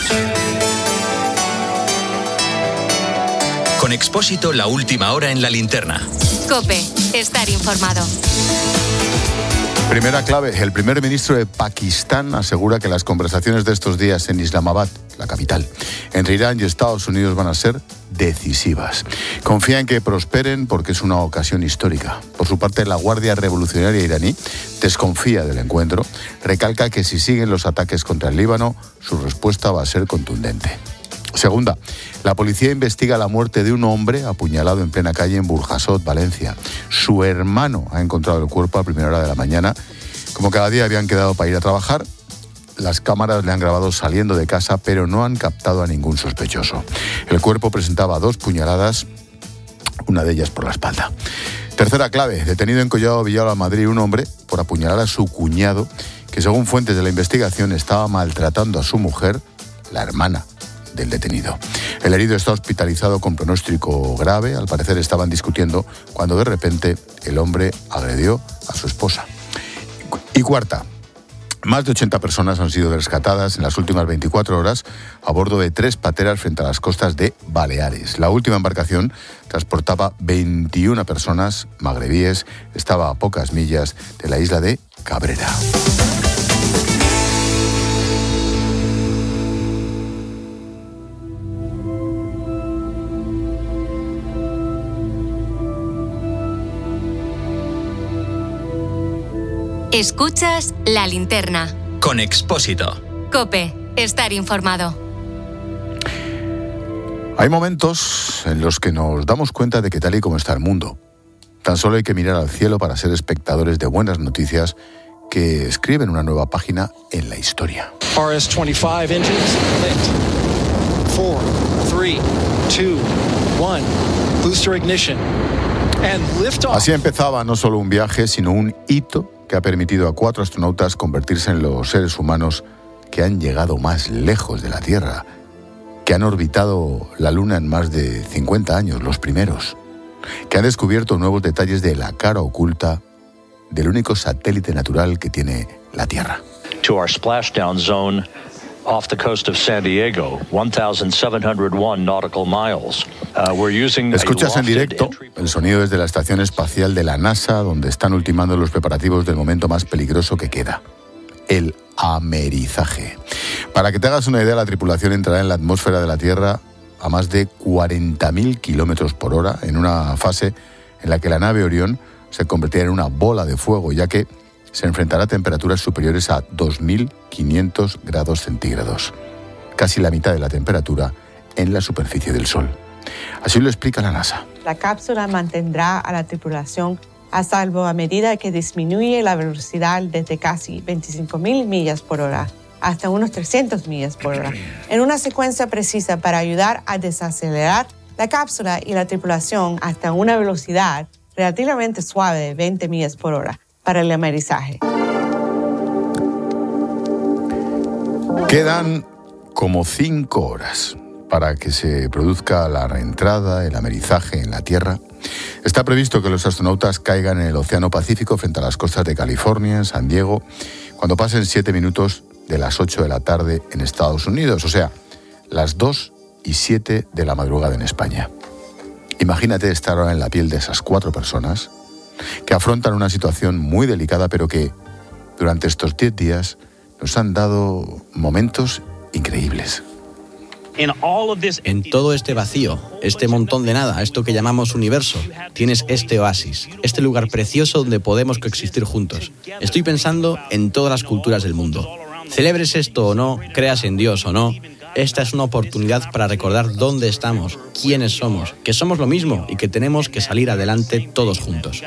Con Expósito, la última hora en la linterna. COPE, estar informado. Primera clave, el primer ministro de Pakistán asegura que las conversaciones de estos días en Islamabad, la capital, entre Irán y Estados Unidos van a ser decisivas. Confía en que prosperen porque es una ocasión histórica. Por su parte, la Guardia Revolucionaria iraní desconfía del encuentro, recalca que si siguen los ataques contra el Líbano, su respuesta va a ser contundente. Segunda, la policía investiga la muerte de un hombre apuñalado en plena calle en Burjasot, Valencia. Su hermano ha encontrado el cuerpo a primera hora de la mañana. Como cada día habían quedado para ir a trabajar, las cámaras le han grabado saliendo de casa, pero no han captado a ningún sospechoso. El cuerpo presentaba 2 puñaladas, una de ellas por la espalda. Tercera clave, detenido en Collado Villalba, Madrid, un hombre por apuñalar a su cuñado, que según fuentes de la investigación estaba maltratando a su mujer, la hermana del detenido. El herido está hospitalizado con pronóstico grave. Al parecer estaban discutiendo cuando de repente el hombre agredió a su esposa. Y cuarta, más de 80 personas han sido rescatadas en las últimas 24 horas a bordo de 3 pateras frente a las costas de Baleares. La última embarcación transportaba 21 personas magrebíes. Estaba a pocas millas de la isla de Cabrera. Escuchas La Linterna. Con Expósito. COPE, estar informado. Hay momentos en los que nos damos cuenta de que tal y como está el mundo, tan solo hay que mirar al cielo para ser espectadores de buenas noticias que escriben una nueva página en la historia. RS-25 engines lit. 4, 3, 2, 1. Booster ignition. And lift off. Así empezaba no solo un viaje, sino un hito que ha permitido a 4 astronautas convertirse en los seres humanos que han llegado más lejos de la Tierra, que han orbitado la Luna en más de 50 años, los primeros, que han descubierto nuevos detalles de la cara oculta del único satélite natural que tiene la Tierra. To our splashdown zone off the coast of San Diego, 1,701 nautical miles. Escuchas en directo el sonido desde la estación espacial de la NASA, donde están ultimando los preparativos del momento más peligroso que queda, el amerizaje. Para que te hagas una idea, la tripulación entrará en la atmósfera de la Tierra a más de 40.000 kilómetros por hora, en una fase en la que la nave Orión se convertirá en una bola de fuego, ya que se enfrentará a temperaturas superiores a 2.500 grados centígrados, casi la mitad de la temperatura en la superficie del Sol. Así lo explica la NASA. La cápsula mantendrá a la tripulación a salvo a medida que disminuye la velocidad desde casi 25.000 millas por hora hasta unos 300 millas por hora, en una secuencia precisa para ayudar a desacelerar la cápsula y la tripulación hasta una velocidad relativamente suave de 20 millas por hora para el amerizaje. Quedan como 5 horas para que se produzca la reentrada, el amerizaje en la Tierra. Está previsto que los astronautas caigan en el Océano Pacífico frente a las costas de California, en San Diego, cuando pasen 7 minutos de las 8 de la tarde en Estados Unidos, o sea, las 2:07 de la madrugada en España. Imagínate estar ahora en la piel de esas 4 personas que afrontan una situación muy delicada, pero que durante estos 10 días nos han dado momentos increíbles. En todo este vacío, este montón de nada, esto que llamamos universo, tienes este oasis, este lugar precioso donde podemos coexistir juntos. Estoy pensando en todas las culturas del mundo. Celebres esto o no, creas en Dios o no, esta es una oportunidad para recordar dónde estamos, quiénes somos, que somos lo mismo y que tenemos que salir adelante todos juntos.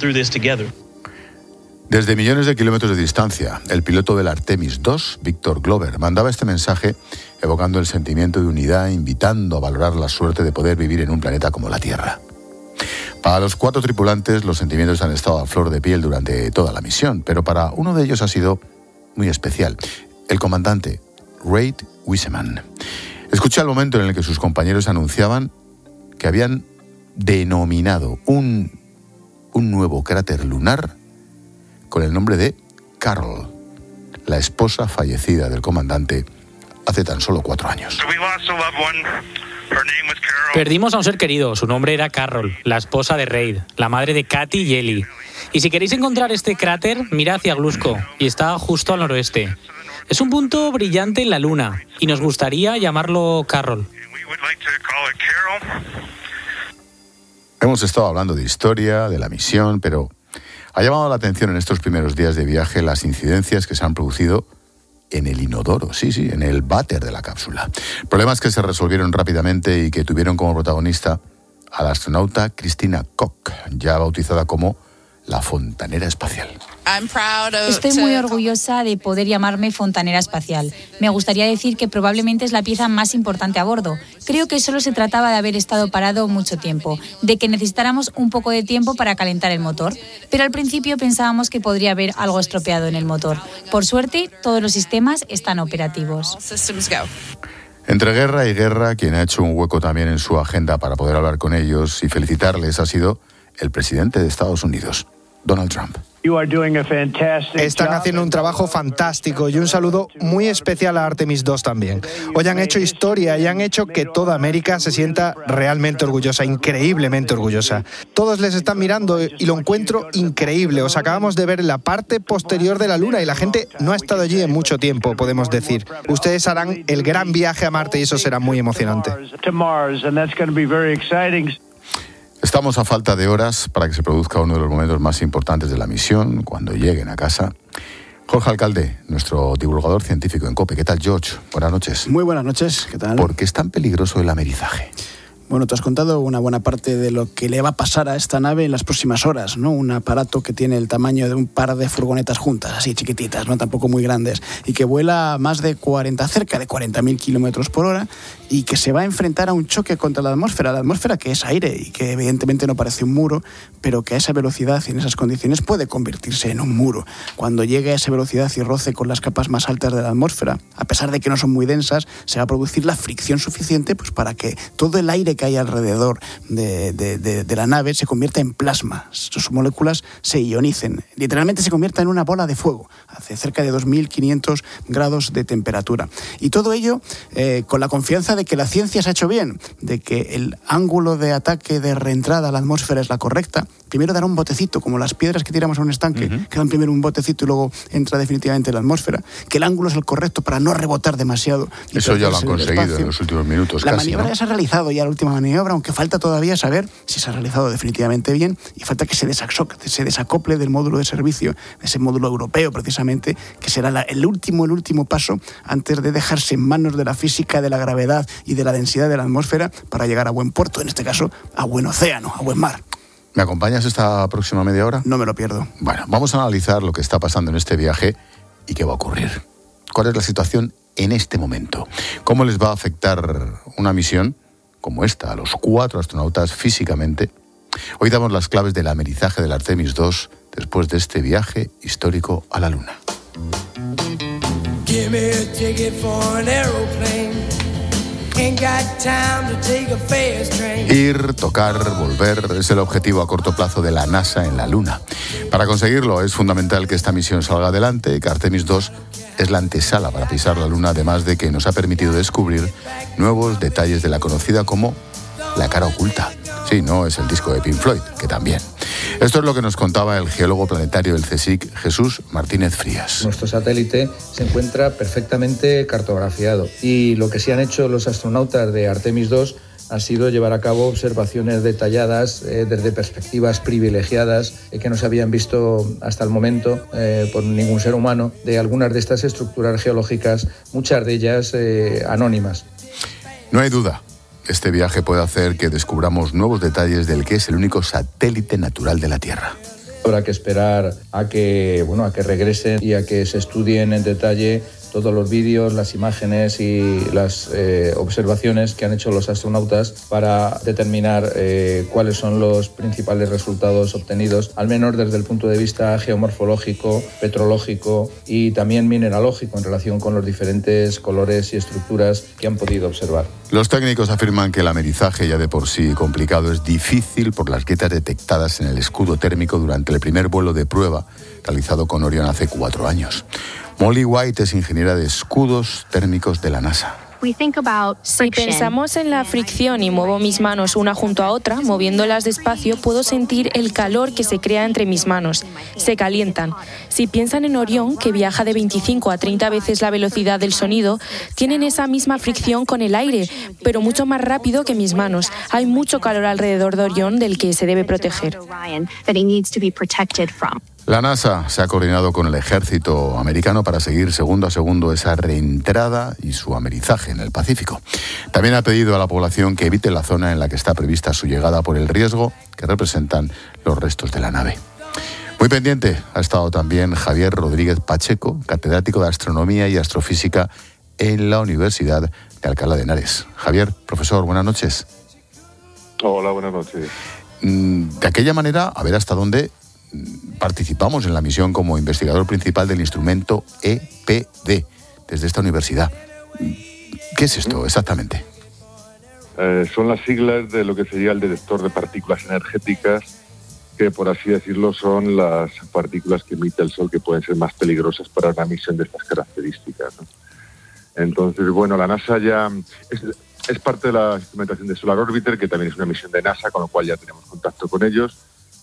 Desde millones de kilómetros de distancia, el piloto del Artemis II, Victor Glover, mandaba este mensaje evocando el sentimiento de unidad, invitando a valorar la suerte de poder vivir en un planeta como la Tierra. Para los 4 tripulantes, los sentimientos han estado a flor de piel durante toda la misión, pero para uno de ellos ha sido muy especial, el comandante Reid Wiseman. Escuché el momento en el que sus compañeros anunciaban que habían denominado un nuevo cráter lunar con el nombre de Carol, la esposa fallecida del comandante hace tan solo 4 años. Perdimos a un ser querido, su nombre era Carol, la esposa de Reid, la madre de Katy y Ellie. Y si queréis encontrar este cráter, mira hacia Glusco, y está justo al noroeste. Es un punto brillante en la Luna, y nos gustaría llamarlo Carol. Hemos estado hablando de historia, de la misión, pero ha llamado la atención en estos primeros días de viaje las incidencias que se han producido en el inodoro, sí, en el váter de la cápsula. Problemas que se resolvieron rápidamente y que tuvieron como protagonista a la astronauta Christina Koch, ya bautizada como la fontanera espacial. Estoy muy orgullosa de poder llamarme fontanera espacial. Me gustaría decir que probablemente es la pieza más importante a bordo. Creo que solo se trataba de haber estado parado mucho tiempo, de que necesitáramos un poco de tiempo para calentar el motor. Pero al principio pensábamos que podría haber algo estropeado en el motor. Por suerte, todos los sistemas están operativos. Entre guerra y guerra, quien ha hecho un hueco también en su agenda para poder hablar con ellos y felicitarles ha sido el presidente de Estados Unidos, Donald Trump. Están haciendo un trabajo fantástico y un saludo muy especial a Artemis II también. Hoy han hecho historia y han hecho que toda América se sienta realmente orgullosa, increíblemente orgullosa. Todos les están mirando y lo encuentro increíble. Os acabamos de ver la parte posterior de la Luna y la gente no ha estado allí en mucho tiempo, podemos decir. Ustedes harán el gran viaje a Marte y eso será muy emocionante. Estamos a falta de horas para que se produzca uno de los momentos más importantes de la misión, cuando lleguen a casa. Jorge Alcalde, nuestro divulgador científico en COPE. ¿Qué tal, George? Buenas noches. Muy buenas noches, ¿qué tal? ¿Por qué es tan peligroso el amerizaje? Bueno, tú has contado una buena parte de lo que le va a pasar a esta nave en las próximas horas, ¿no? Un aparato que tiene el tamaño de un par de furgonetas juntas, así chiquititas, no tampoco muy grandes, y que vuela a más de cerca de 40.000 kilómetros por hora, y que se va a enfrentar a un choque contra la atmósfera que es aire y que evidentemente no parece un muro, pero que a esa velocidad y en esas condiciones puede convertirse en un muro. Cuando llegue a esa velocidad y roce con las capas más altas de la atmósfera, a pesar de que no son muy densas, se va a producir la fricción suficiente pues, para que todo el aire que hay alrededor de la nave se convierta en plasma. Sus moléculas se ionicen. Literalmente se convierta en una bola de fuego. Hace cerca de 2.500 grados de temperatura. Y todo ello con la confianza de que la ciencia se ha hecho bien, de que el ángulo de ataque de reentrada a la atmósfera es la correcta. Primero dará un botecito, como las piedras que tiramos a un estanque, que dan primero un botecito y luego entra definitivamente en la atmósfera. Que el ángulo es el correcto para no rebotar demasiado. Eso ya lo han conseguido en los últimos minutos. La casi, maniobra ¿no? Ya se ha realizado, ya la última maniobra, aunque falta todavía saber si se ha realizado definitivamente bien y falta que se desacople del módulo de servicio, ese módulo europeo precisamente, que será el último paso antes de dejarse en manos de la física, de la gravedad y de la densidad de la atmósfera para llegar a buen puerto, en este caso a buen océano, a buen mar. ¿Me acompañas esta próxima media hora? No me lo pierdo. Bueno, vamos a analizar lo que está pasando en este viaje y qué va a ocurrir. ¿Cuál es la situación en este momento? ¿Cómo les va a afectar una misión como esta a los 4 astronautas físicamente? Hoy damos las claves del amerizaje del Artemis II después de este viaje histórico a la Luna. Give me a ticket for an aeroplane. Ir, tocar, volver es el objetivo a corto plazo de la NASA en la Luna. Para conseguirlo es fundamental que esta misión salga adelante, que Artemis II es la antesala para pisar la Luna, además de que nos ha permitido descubrir nuevos detalles de la conocida como la cara oculta. Sí, no es el disco de Pink Floyd, que también. Esto es lo que nos contaba el geólogo planetario del CSIC, Jesús Martínez Frías. Nuestro satélite se encuentra perfectamente cartografiado y lo que sí han hecho los astronautas de Artemis II ha sido llevar a cabo observaciones detalladas desde perspectivas privilegiadas que no se habían visto hasta el momento por ningún ser humano de algunas de estas estructuras geológicas, muchas de ellas anónimas. No hay duda. Este viaje puede hacer que descubramos nuevos detalles del que es el único satélite natural de la Tierra. Habrá que esperar a que regresen y a que se estudien en detalle todos los vídeos, las imágenes y las observaciones que han hecho los astronautas para determinar cuáles son los principales resultados obtenidos, al menos desde el punto de vista geomorfológico, petrológico y también mineralógico en relación con los diferentes colores y estructuras que han podido observar. Los técnicos afirman que el amerizaje, ya de por sí complicado, es difícil por las grietas detectadas en el escudo térmico durante el primer vuelo de prueba realizado con Orion hace 4 años. Molly White es ingeniera de escudos térmicos de la NASA. Si pensamos en la fricción y muevo mis manos una junto a otra, moviéndolas despacio, puedo sentir el calor que se crea entre mis manos. Se calientan. Si piensan en Orión, que viaja de 25 a 30 veces la velocidad del sonido, tienen esa misma fricción con el aire, pero mucho más rápido que mis manos. Hay mucho calor alrededor de Orión del que se debe proteger. La NASA se ha coordinado con el ejército americano para seguir segundo a segundo esa reentrada y su amerizaje en el Pacífico. También ha pedido a la población que evite la zona en la que está prevista su llegada por el riesgo que representan los restos de la nave. Muy pendiente ha estado también Javier Rodríguez Pacheco, catedrático de Astronomía y Astrofísica en la Universidad de Alcalá de Henares. Javier, profesor, buenas noches. Hola, buenas noches. De aquella manera, a ver hasta dónde participamos en la misión como investigador principal del instrumento EPD desde esta universidad. ¿Qué es esto exactamente? Son las siglas de lo que sería el detector de partículas energéticas, que por así decirlo son las partículas que emite el Sol que pueden ser más peligrosas para una misión de estas características, ¿no? Entonces, bueno, la NASA ya es parte de la instrumentación de Solar Orbiter, que también es una misión de NASA, con lo cual ya tenemos contacto con ellos.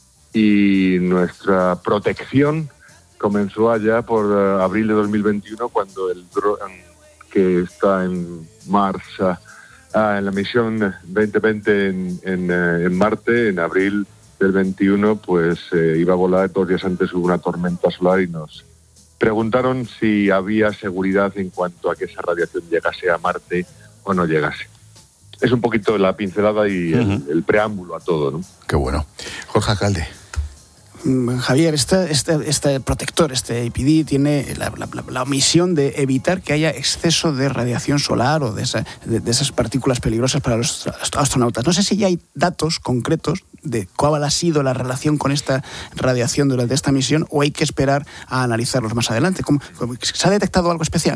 Y nuestra protección comenzó allá por abril de 2021, cuando el dron que está en Mars, en la misión 2020 en Marte, en abril del 21, pues iba a volar. 2 días antes hubo una tormenta solar y nos preguntaron si había seguridad en cuanto a que esa radiación llegase a Marte o no llegase. Es un poquito la pincelada y el preámbulo a todo, ¿no? Qué bueno. Jorge Alcalde. Javier, este protector, este EPD, tiene la misión de evitar que haya exceso de radiación solar o de esas partículas peligrosas para los astronautas. No sé si ya hay datos concretos de cuál ha sido la relación con esta radiación durante esta misión, o hay que esperar a analizarlos más adelante. ¿Se ha detectado algo especial?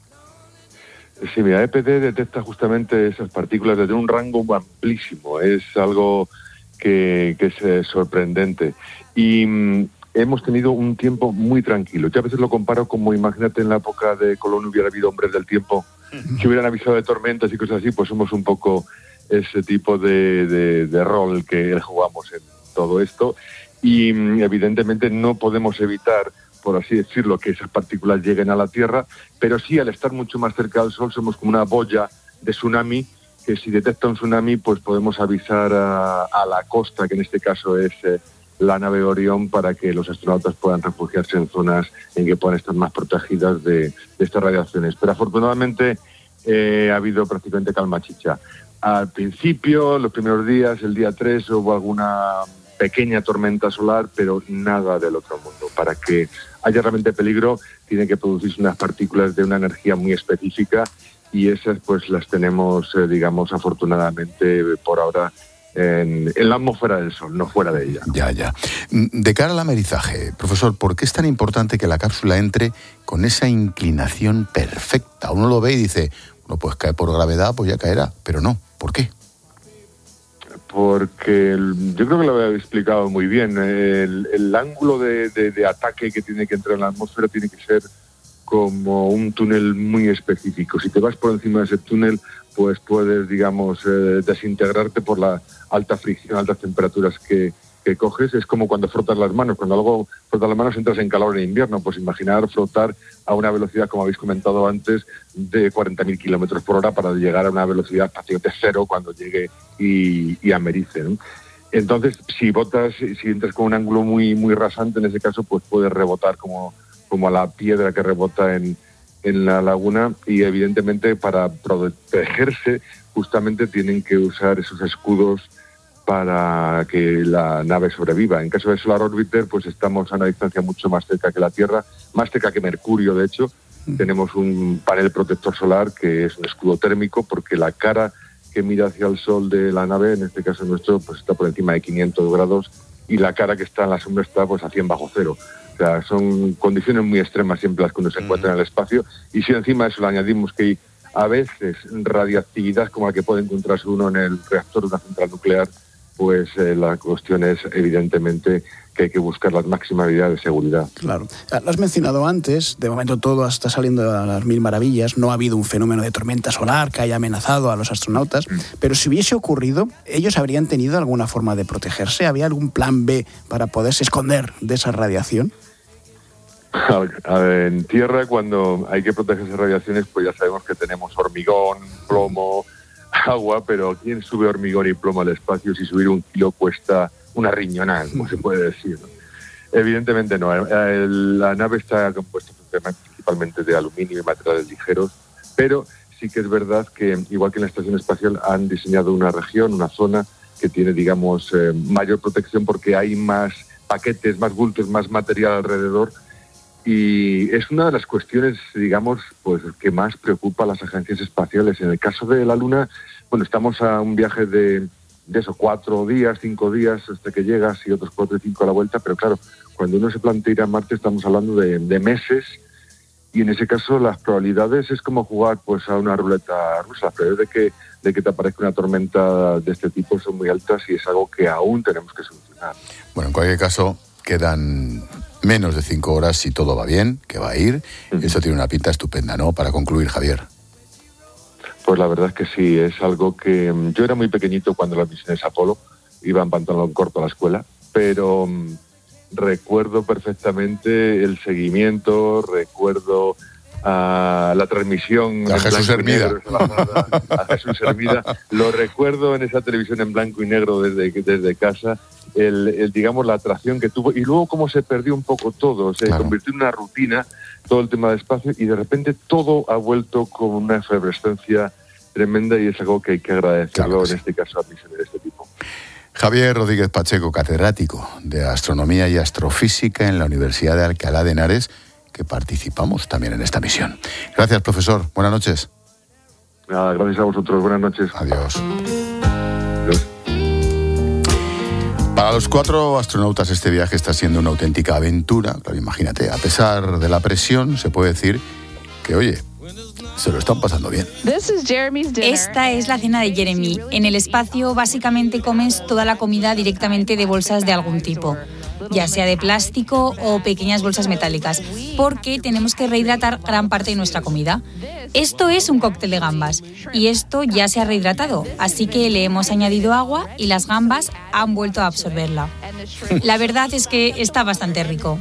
Sí, mira, EPD detecta justamente esas partículas desde un rango amplísimo. Es algo que es sorprendente. Y hemos tenido un tiempo muy tranquilo. Yo a veces lo comparo como, imagínate, en la época de Colón hubiera habido hombres del tiempo que hubieran avisado de tormentas y cosas así, pues somos un poco ese tipo de rol que jugamos en todo esto. Y evidentemente no podemos evitar, por así decirlo, que esas partículas lleguen a la Tierra, pero sí, al estar mucho más cerca del Sol, somos como una boya de tsunami, que si detecta un tsunami, pues podemos avisar a la costa, que en este caso es la nave Orión, para que los astronautas puedan refugiarse en zonas en que puedan estar más protegidas de estas radiaciones. Pero afortunadamente ha habido prácticamente calma chicha. Al principio, los primeros días, el día 3, hubo alguna pequeña tormenta solar, pero nada del otro mundo. Para que haya realmente peligro, tienen que producirse unas partículas de una energía muy específica, y esas pues las tenemos, digamos, afortunadamente por ahora en la atmósfera del Sol, no fuera de ella. Ya. De cara al amerizaje, profesor, ¿por qué es tan importante que la cápsula entre con esa inclinación perfecta? Uno lo ve y dice, bueno, pues cae por gravedad, pues ya caerá, pero no. ¿Por qué? Porque yo creo que lo he explicado muy bien. El ángulo de ataque que tiene que entrar en la atmósfera tiene que ser como un túnel muy específico. Si te vas por encima de ese túnel, pues puedes, digamos, desintegrarte por la alta fricción, altas temperaturas que coges. Es como cuando frotas las manos. Cuando algo frotas las manos entras en calor en invierno. Pues imaginar flotar a una velocidad, como habéis comentado antes, de 40.000 kilómetros por hora para llegar a una velocidad prácticamente cero cuando llegue y americe, ¿no? Entonces, si entras con un ángulo muy, muy rasante, en ese caso, pues puedes rebotar como a la piedra que rebota en la laguna, y evidentemente para protegerse justamente tienen que usar esos escudos para que la nave sobreviva. En caso de Solar Orbiter, pues estamos a una distancia mucho más cerca que la Tierra, más cerca que Mercurio, de hecho. Tenemos un panel protector solar que es un escudo térmico, porque la cara que mira hacia el Sol de la nave, en este caso nuestro, pues está por encima de 500 grados, y la cara que está en la sombra está pues a 100 bajo cero. O sea, son condiciones muy extremas siempre las que uno se encuentra en el espacio. Y si encima de eso le añadimos que hay a veces radiactividad como la que puede encontrarse uno en el reactor de una central nuclear, pues la cuestión es evidentemente que hay que buscar las máximas medidas de seguridad. Claro. Lo has mencionado antes, de momento todo está saliendo a las mil maravillas, no ha habido un fenómeno de tormenta solar que haya amenazado a los astronautas, pero si hubiese ocurrido, ¿ellos habrían tenido alguna forma de protegerse? ¿Había algún plan B para poderse esconder de esa radiación? A ver, en tierra, cuando hay que protegerse de radiaciones, pues ya sabemos que tenemos hormigón, plomo, agua, pero ¿quién sube hormigón y plomo al espacio si subir 1 kilo cuesta una riñonada, como se puede decir, ¿no? Evidentemente no. La nave está compuesta principalmente de aluminio y materiales ligeros, pero sí que es verdad que, igual que en la estación espacial, han diseñado una región, una zona que tiene, digamos, mayor protección porque hay más paquetes, más bultos, más material alrededor. Y es una de las cuestiones, digamos, pues que más preocupa a las agencias espaciales. En el caso de la Luna, bueno, estamos a un viaje de 4 días, 5 días hasta que llegas y otros 4 y 5 a la vuelta, pero claro, cuando uno se plantea ir a Marte estamos hablando de meses, y en ese caso las probabilidades es como jugar pues a una ruleta rusa. Las probabilidades de que te aparezca una tormenta de este tipo son muy altas y es algo que aún tenemos que solucionar. Bueno, en cualquier caso, quedan menos de 5 horas si todo va bien, que va a ir, y eso tiene una pinta estupenda, ¿no? Para concluir, Javier. Pues la verdad es que sí, es algo que... Yo era muy pequeñito cuando las misiones Apolo, iba en pantalón corto a la escuela, pero recuerdo perfectamente el seguimiento, recuerdo la transmisión... A Jesús Hermida. A Jesús Hermida. Lo recuerdo en esa televisión en blanco y negro desde casa, digamos, la atracción que tuvo, y luego cómo se perdió un poco todo, se convirtió en una rutina, todo el tema de espacio, y de repente todo ha vuelto con una efervescencia tremenda, y es algo que hay que agradecerlo, en este caso, a misiones de este tipo. Javier Rodríguez Pacheco, catedrático de Astronomía y Astrofísica en la Universidad de Alcalá de Henares, que participamos también en esta misión. Gracias, profesor. Buenas noches. Nada, gracias a vosotros. Buenas noches. Adiós. Adiós. Para los 4 astronautas este viaje está siendo una auténtica aventura. Claro, imagínate, a pesar de la presión, se puede decir que, oye, se lo están pasando bien. Esta es la cena de Jeremy. En el espacio, básicamente comes toda la comida directamente de bolsas de algún tipo, ya sea de plástico o pequeñas bolsas metálicas, porque tenemos que rehidratar gran parte de nuestra comida. Esto es un cóctel de gambas y esto ya se ha rehidratado, así que le hemos añadido agua y las gambas han vuelto a absorberla. La verdad es que está bastante rico.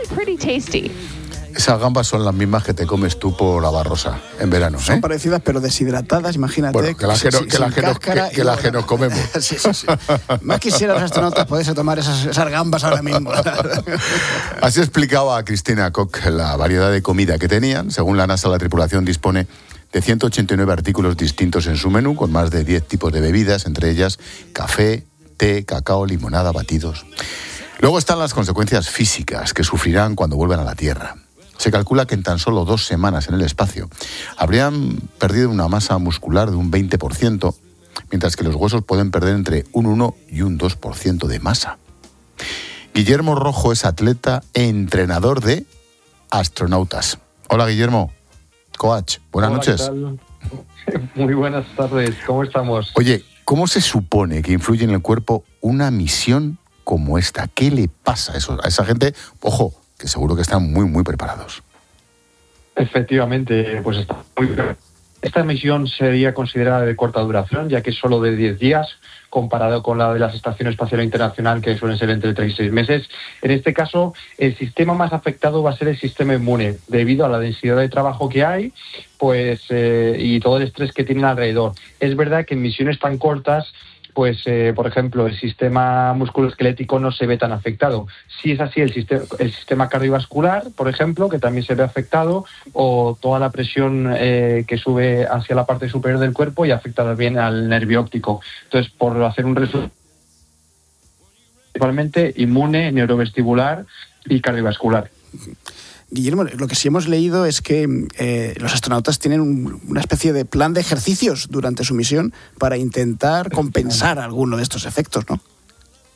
Esas gambas son las mismas que te comes tú por la Barrosa en verano. Son parecidas, pero deshidratadas, imagínate. Bueno, que las que nos comemos. Sí. Más quisiera los astronautas poderse tomar esas gambas ahora mismo. Así explicaba a Cristina Koch la variedad de comida que tenían. Según la NASA, la tripulación dispone de 189 artículos distintos en su menú, con más de 10 tipos de bebidas, entre ellas café, té, cacao, limonada, batidos. Luego están las consecuencias físicas que sufrirán cuando vuelvan a la Tierra. Se calcula que en tan solo 2 semanas en el espacio habrían perdido una masa muscular de un 20%, mientras que los huesos pueden perder entre un 1 y un 2% de masa. Guillermo Rojo es atleta e entrenador de astronautas. Hola, Guillermo. Coach, buenas noches. ¿Qué tal? Muy buenas tardes, ¿cómo estamos? Oye, ¿cómo se supone que influye en el cuerpo una misión como esta? ¿Qué le pasa a esa gente? Ojo, que seguro que están muy, muy preparados. Efectivamente, pues está muy bien. Esta misión sería considerada de corta duración, ya que es solo de 10 días, comparado con la de la Estación Espacial Internacional, que suelen ser entre 3 y 6 meses. En este caso, el sistema más afectado va a ser el sistema inmune, debido a la densidad de trabajo que hay, pues y todo el estrés que tienen alrededor. Es verdad que en misiones tan cortas, pues, por ejemplo, el sistema musculoesquelético no se ve tan afectado. Sí es así el sistema cardiovascular, por ejemplo, que también se ve afectado, o toda la presión que sube hacia la parte superior del cuerpo y afecta también al nervio óptico. Entonces, por hacer un resumen, principalmente inmune, neurovestibular y cardiovascular. Guillermo, lo que sí hemos leído es que los astronautas tienen una especie de plan de ejercicios durante su misión para intentar compensar alguno de estos efectos, ¿no?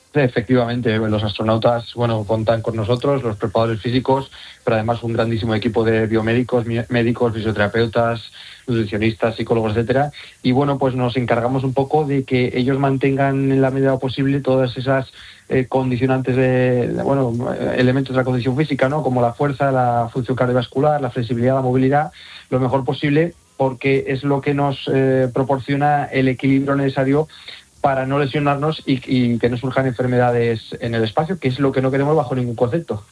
Efectivamente, los astronautas, cuentan con nosotros, los preparadores físicos, pero además un grandísimo equipo de biomédicos, médicos, fisioterapeutas, nutricionistas, psicólogos, etcétera. Y pues nos encargamos un poco de que ellos mantengan en la medida posible todas esas condicionantes elementos de la condición física, ¿no? Como la fuerza, la función cardiovascular, la flexibilidad, la movilidad, lo mejor posible, porque es lo que nos proporciona el equilibrio necesario para no lesionarnos y que no surjan enfermedades en el espacio, que es lo que no queremos bajo ningún concepto.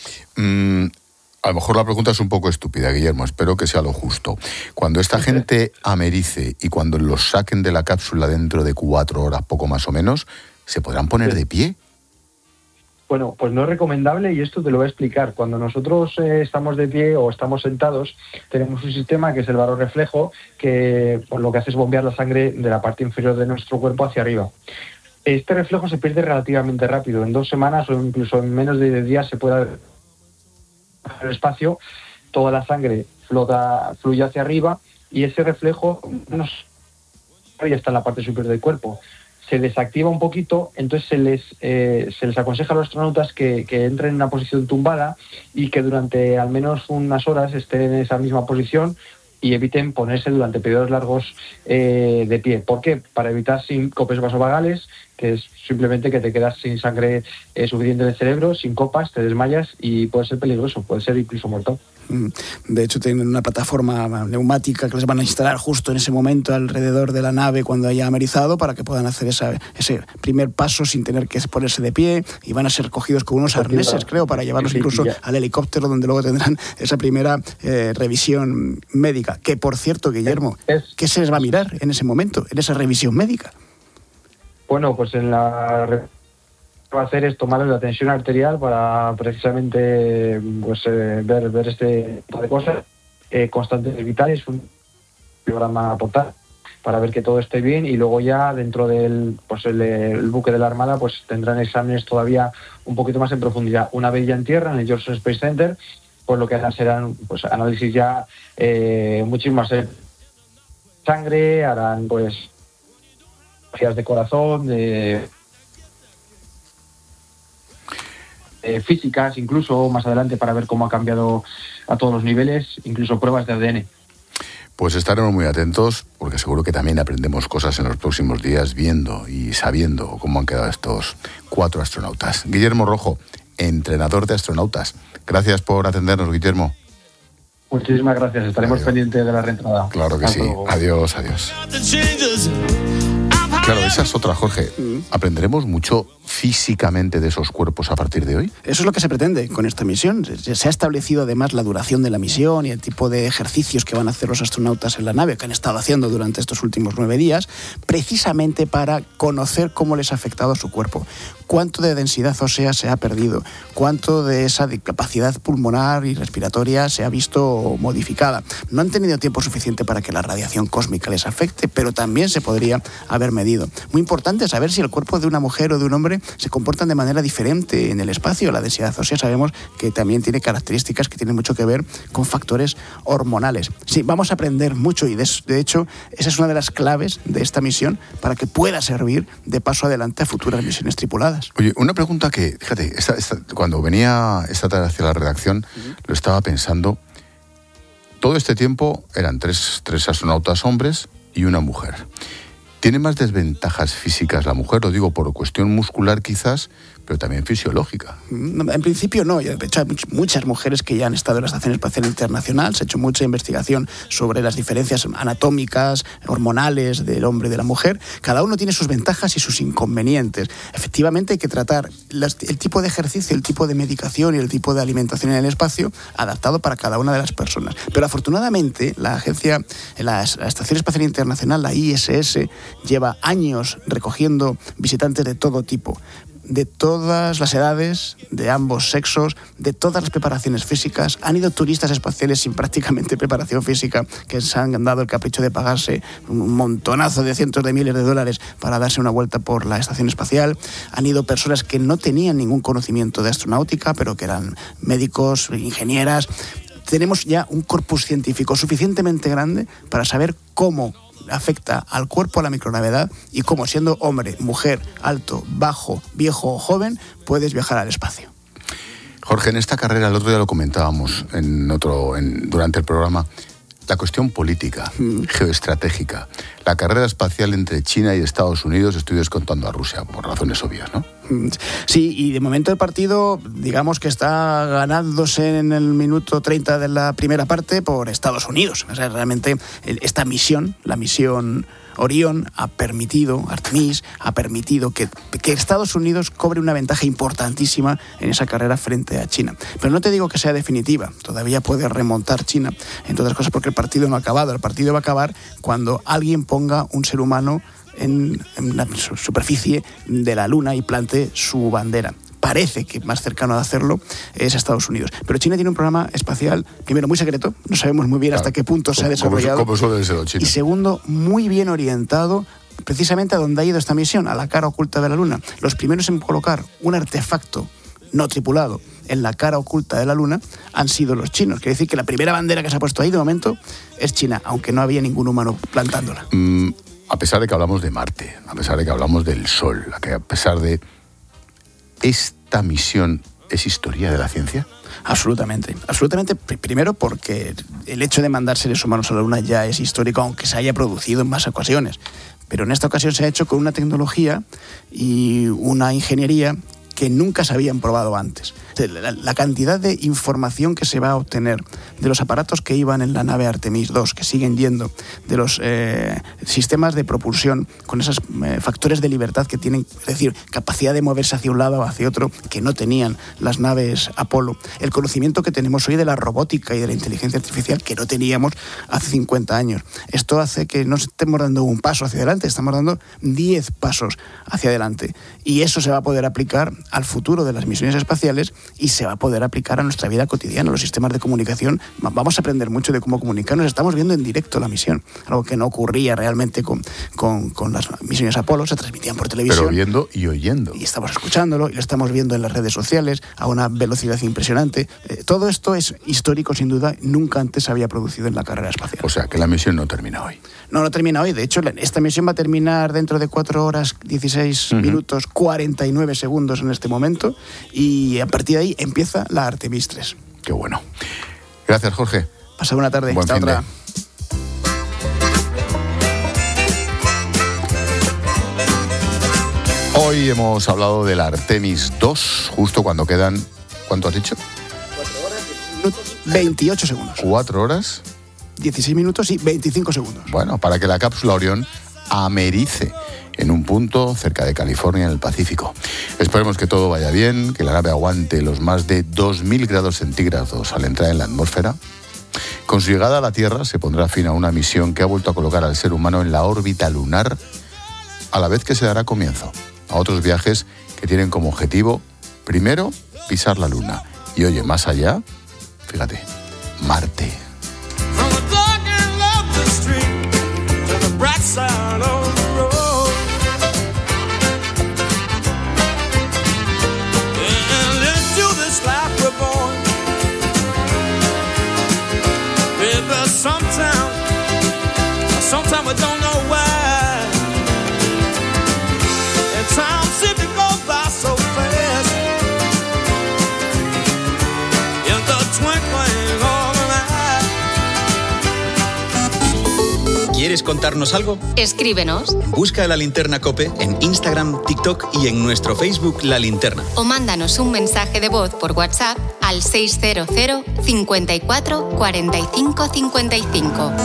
A lo mejor la pregunta es un poco estúpida, Guillermo, espero que sea lo justo. Cuando esta gente americe y cuando los saquen de la cápsula dentro de 4 horas, poco más o menos, ¿se podrán poner de pie? Bueno, pues no es recomendable y esto te lo voy a explicar. Cuando nosotros estamos de pie o estamos sentados, tenemos un sistema que es el barorreflejo, que lo que hace es bombear la sangre de la parte inferior de nuestro cuerpo hacia arriba. Este reflejo se pierde relativamente rápido. En 2 semanas o incluso en menos de 10 días se puede el espacio, toda la sangre fluye hacia arriba y ese reflejo ya está en la parte superior del cuerpo. Se desactiva un poquito, entonces se les aconseja a los astronautas que entren en una posición tumbada y que durante al menos unas horas estén en esa misma posición y eviten ponerse durante periodos largos de pie. ¿Por qué? Para evitar síncopes vasovagales, que es simplemente que te quedas sin sangre suficiente en el cerebro, síncopas, te desmayas y puede ser peligroso, puede ser incluso mortal. De hecho, tienen una plataforma neumática que les van a instalar justo en ese momento alrededor de la nave cuando haya amerizado para que puedan hacer ese primer paso sin tener que ponerse de pie, y van a ser recogidos con unos arneses, creo, para llevarlos incluso al helicóptero donde luego tendrán esa primera revisión médica. Que, por cierto, Guillermo, ¿qué se les va a mirar en ese momento, en esa revisión médica? Bueno, pues en la va a hacer es tomarles la tensión arterial para precisamente ver este tipo de cosas constantes vitales, un programa portal para ver que todo esté bien, y luego ya dentro del el buque de la Armada tendrán exámenes todavía un poquito más en profundidad. Una vez ya en tierra, en el Johnson Space Center, lo que harán serán análisis ya muchísimas sangre, harán de corazón, físicas, incluso más adelante, para ver cómo ha cambiado a todos los niveles, incluso pruebas de ADN. Pues estaremos muy atentos, porque seguro que también aprendemos cosas en los próximos días viendo y sabiendo cómo han quedado estos 4 astronautas. Guillermo Rojo, entrenador de astronautas. Gracias por atendernos, Guillermo. Muchísimas gracias, estaremos pendientes de la reentrada. Claro que sí. Adiós, adiós. Claro, esa es otra, Jorge. ¿Aprenderemos mucho físicamente de esos cuerpos a partir de hoy? Eso es lo que se pretende con esta misión. Se ha establecido además la duración de la misión y el tipo de ejercicios que van a hacer los astronautas en la nave, que han estado haciendo durante estos últimos 9 días, precisamente para conocer cómo les ha afectado su cuerpo, cuánto de densidad ósea se ha perdido, cuánto de esa capacidad pulmonar y respiratoria se ha visto modificada. No han tenido tiempo suficiente para que la radiación cósmica les afecte, pero también se podría haber medido. Muy importante saber si el cuerpo de una mujer o de un hombre se comportan de manera diferente en el espacio. La densidad ósea sabemos que también tiene características que tienen mucho que ver con factores hormonales. Sí, vamos a aprender mucho y de hecho esa es una de las claves de esta misión para que pueda servir de paso adelante a futuras misiones tripuladas. Oye, una pregunta que, fíjate, cuando venía esta tarde hacia la redacción, lo estaba pensando. Todo este tiempo eran tres astronautas hombres y una mujer. ¿Tiene más desventajas físicas la mujer? Lo digo por cuestión muscular quizás, pero también fisiológica. En principio no. De hecho, hay muchas mujeres que ya han estado en la Estación Espacial Internacional. Se ha hecho mucha investigación sobre las diferencias anatómicas, hormonales del hombre y de la mujer. Cada uno tiene sus ventajas y sus inconvenientes. Efectivamente hay que tratar el tipo de ejercicio, el tipo de medicación y el tipo de alimentación en el espacio adaptado para cada una de las personas. Pero afortunadamente la Estación Espacial Internacional, la ISS, lleva años recogiendo visitantes de todo tipo, de todas las edades, de ambos sexos, de todas las preparaciones físicas. Han ido turistas espaciales sin prácticamente preparación física, que se han dado el capricho de pagarse un montonazo de cientos de miles de dólares para darse una vuelta por la estación espacial. Han ido personas que no tenían ningún conocimiento de astronáutica, pero que eran médicos, ingenieras. Tenemos ya un corpus científico suficientemente grande para saber cómo afecta al cuerpo a la microgravedad y cómo, siendo hombre, mujer, alto, bajo, viejo o joven, puedes viajar al espacio. Jorge, en esta carrera, el otro día lo comentábamos durante el programa, la cuestión política, geoestratégica, la carrera espacial entre China y Estados Unidos, estoy descontando a Rusia por razones obvias, ¿no? Sí, y de momento el partido, digamos que está ganándose en el minuto 30 de la primera parte por Estados Unidos. O sea, realmente esta misión, la misión Orión, Artemis, ha permitido que Estados Unidos cobre una ventaja importantísima en esa carrera frente a China. Pero no te digo que sea definitiva, todavía puede remontar China, entre otras cosas porque el partido no ha acabado. El partido va a acabar cuando alguien ponga un ser humano en la superficie de la Luna y plante su bandera. Parece que más cercano a hacerlo es Estados Unidos. Pero China tiene un programa espacial, primero, muy secreto, no sabemos muy bien hasta qué punto se ha desarrollado. ¿Cómo suele ser China? Y segundo, muy bien orientado precisamente a donde ha ido esta misión, a la cara oculta de la Luna. Los primeros en colocar un artefacto no tripulado en la cara oculta de la Luna han sido los chinos. Quiere decir que la primera bandera que se ha puesto ahí de momento es China, aunque no había ningún humano plantándola. A pesar de que hablamos de Marte, a pesar de que hablamos del Sol, a pesar de... ¿Esta misión es historia de la ciencia? Absolutamente. Primero porque el hecho de mandar seres humanos a la Luna ya es histórico, aunque se haya producido en más ocasiones. Pero en esta ocasión se ha hecho con una tecnología y una ingeniería que nunca se habían probado antes. La cantidad de información que se va a obtener de los aparatos que iban en la nave Artemis 2, que siguen yendo, de los sistemas de propulsión con esos factores de libertad que tienen, es decir, capacidad de moverse hacia un lado o hacia otro, que no tenían las naves Apolo. El conocimiento que tenemos hoy de la robótica y de la inteligencia artificial que no teníamos hace 50 años. Esto hace que no estemos dando un paso hacia adelante, estamos dando 10 pasos hacia adelante. Y eso se va a poder aplicar al futuro de las misiones espaciales y se va a poder aplicar a nuestra vida cotidiana, los sistemas de comunicación. Vamos a aprender mucho de cómo comunicarnos. Estamos viendo en directo la misión, algo que no ocurría realmente con las misiones Apolo, se transmitían por televisión. Pero viendo y oyendo. Y estamos escuchándolo y lo estamos viendo en las redes sociales a una velocidad impresionante. Todo esto es histórico, sin duda, nunca antes se había producido en la carrera espacial. O sea, que la misión no termina hoy. No termina hoy. De hecho, esta misión va a terminar dentro de 4 horas, 16 minutos, 49 segundos en este momento. Y a partir de ahí empieza la Artemis 3. Qué bueno. Gracias, Jorge. Pasa buena tarde. Hasta otra. Hoy hemos hablado de la Artemis 2, justo cuando quedan... ¿Cuánto has dicho? 4 horas, 16 minutos, 28 segundos. 4 horas... 16 minutos y 25 segundos. Bueno, para que la cápsula Orión americe en un punto cerca de California, en el Pacífico. Esperemos que todo vaya bien, que la nave aguante los más de 2.000 grados centígrados al entrar en la atmósfera. Con su llegada a la Tierra se pondrá fin a una misión que ha vuelto a colocar al ser humano en la órbita lunar, a la vez que se dará comienzo a otros viajes que tienen como objetivo, primero, pisar la Luna y, oye, más allá, fíjate, Marte. Sometimes we don't know why. And time seems to go by so fast. In the twinkling of an eye. ¿Quieres contarnos algo? Escríbenos. Busca La Linterna COPE en Instagram, TikTok y en nuestro Facebook La Linterna. O mándanos un mensaje de voz por WhatsApp al 600 54 45 55.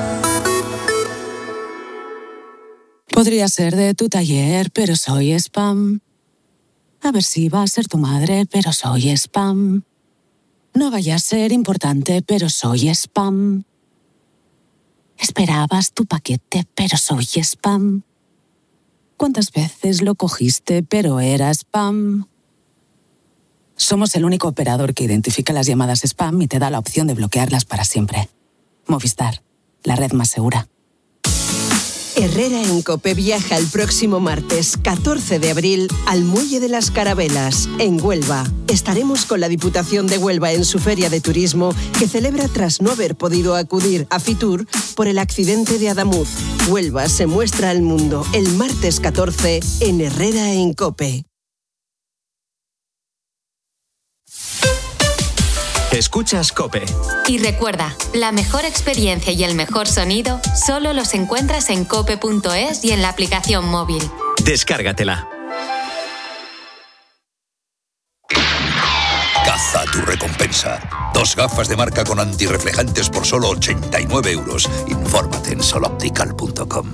Podría ser de tu taller, pero soy spam. A ver si va a ser tu madre, pero soy spam. No vaya a ser importante, pero soy spam. Esperabas tu paquete, pero soy spam. ¿Cuántas veces lo cogiste, pero era spam? Somos el único operador que identifica las llamadas spam y te da la opción de bloquearlas para siempre. Movistar, la red más segura. Herrera en COPE viaja el próximo martes 14 de abril al Muelle de las Carabelas, en Huelva. Estaremos con la Diputación de Huelva en su feria de turismo que celebra tras no haber podido acudir a Fitur por el accidente de Adamuz. Huelva se muestra al mundo el martes 14 en Herrera en COPE. Escuchas COPE. Y recuerda, la mejor experiencia y el mejor sonido solo los encuentras en cope.es y en la aplicación móvil. Descárgatela. Caza tu recompensa. 2 gafas de marca con antirreflejantes por solo 89 euros. Infórmate en soloptical.com.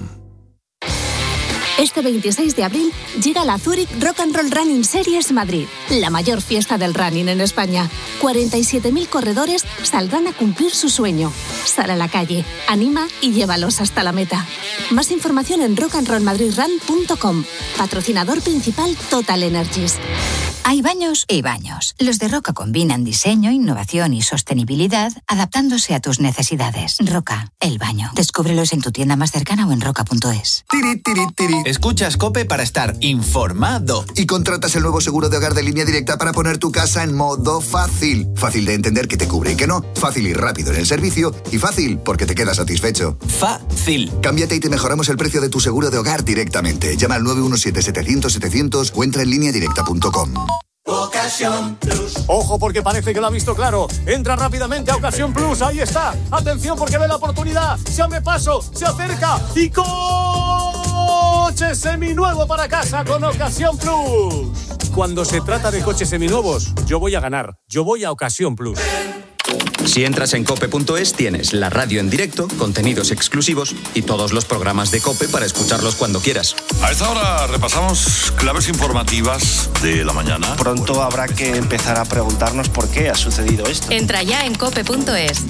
Este 26 de abril llega la Zurich Rock and Roll Running Series Madrid, la mayor fiesta del running en España. 47.000 corredores saldrán a cumplir su sueño. Sal a la calle, anima y llévalos hasta la meta. Más información en rockandrollmadridrun.com. Patrocinador principal Total Energies. Hay baños y baños. Los de Roca combinan diseño, innovación y sostenibilidad, adaptándose a tus necesidades. Roca, el baño. Descúbrelos en tu tienda más cercana o en roca.es. Escuchas COPE para estar informado. Y contratas el nuevo seguro de hogar de Línea Directa para poner tu casa en modo fácil. Fácil de entender que te cubre y que no. Fácil y rápido en el servicio. Y fácil porque te quedas satisfecho. Fácil. Cámbiate y te mejoramos el precio de tu seguro de hogar directamente. Llama al 917-700-700 o entra en lineadirecta.com. Ocasión Plus. Ojo porque parece que lo ha visto claro. Entra rápidamente a Ocasión Plus. Ahí está. Atención porque ve la oportunidad. Se abre paso, se acerca y coche seminuevo para casa con Ocasión Plus. Cuando se trata de coches seminuevos, yo voy a ganar. Yo voy a Ocasión Plus. Si entras en cope.es tienes la radio en directo, contenidos exclusivos y todos los programas de COPE para escucharlos cuando quieras. A esta hora repasamos claves informativas de la mañana. Pronto habrá que empezar a preguntarnos por qué ha sucedido esto. Entra ya en cope.es.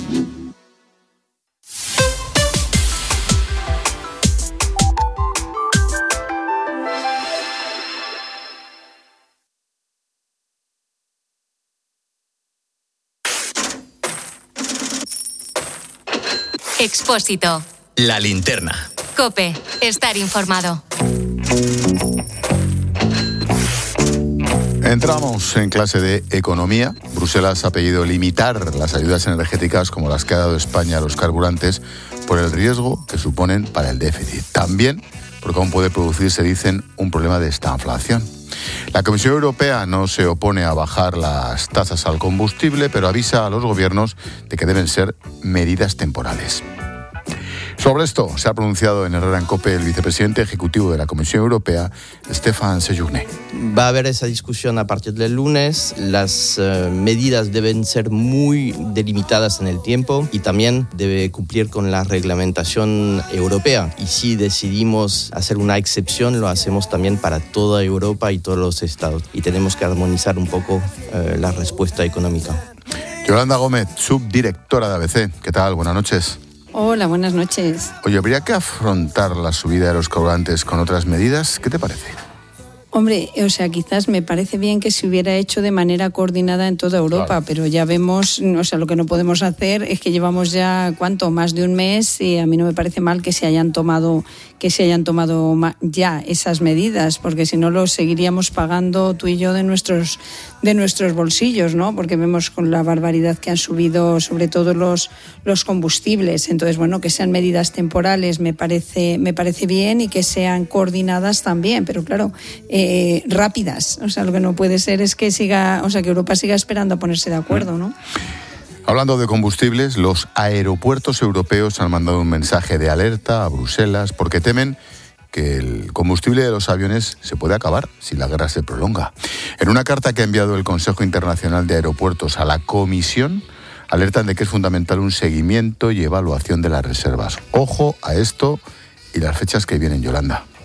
Expósito. La linterna. COPE. Estar informado. Entramos en clase de economía. Bruselas ha pedido limitar las ayudas energéticas como las que ha dado España a los carburantes por el riesgo que suponen para el déficit. También porque aún puede producirse, dicen, un problema de estanflación. La Comisión Europea no se opone a bajar las tasas al combustible, pero avisa a los gobiernos de que deben ser medidas temporales. Sobre esto se ha pronunciado en Herrera en COPE el vicepresidente ejecutivo de la Comisión Europea, Stéphane Séjourné. Va a haber esa discusión a partir del lunes. Las medidas deben ser muy delimitadas en el tiempo y también debe cumplir con la reglamentación europea. Y si decidimos hacer una excepción, lo hacemos también para toda Europa y todos los estados. Y tenemos que armonizar un poco la respuesta económica. Yolanda Gómez, subdirectora de ABC. ¿Qué tal? Buenas noches. Hola, buenas noches. Oye, ¿habría que afrontar la subida de los carburantes con otras medidas? ¿Qué te parece? Hombre, o sea, quizás me parece bien que se hubiera hecho de manera coordinada en toda Europa, claro. Pero ya vemos, o sea, lo que no podemos hacer es que llevamos ya, ¿cuánto? Más de un mes y a mí no me parece mal que se hayan tomado ya esas medidas, porque si no lo seguiríamos pagando tú y yo de nuestros bolsillos, ¿no? Porque vemos con la barbaridad que han subido sobre todo los combustibles. Entonces, bueno, que sean medidas temporales me parece bien y que sean coordinadas también, pero claro, rápidas. O sea, lo que no puede ser es que que Europa siga esperando a ponerse de acuerdo, ¿no? Hablando de combustibles, los aeropuertos europeos han mandado un mensaje de alerta a Bruselas porque temen que el combustible de los aviones se puede acabar si la guerra se prolonga. En una carta que ha enviado el Consejo Internacional de Aeropuertos a la Comisión, alertan de que es fundamental un seguimiento y evaluación de las reservas. Ojo a esto y las fechas que vienen, Yolanda.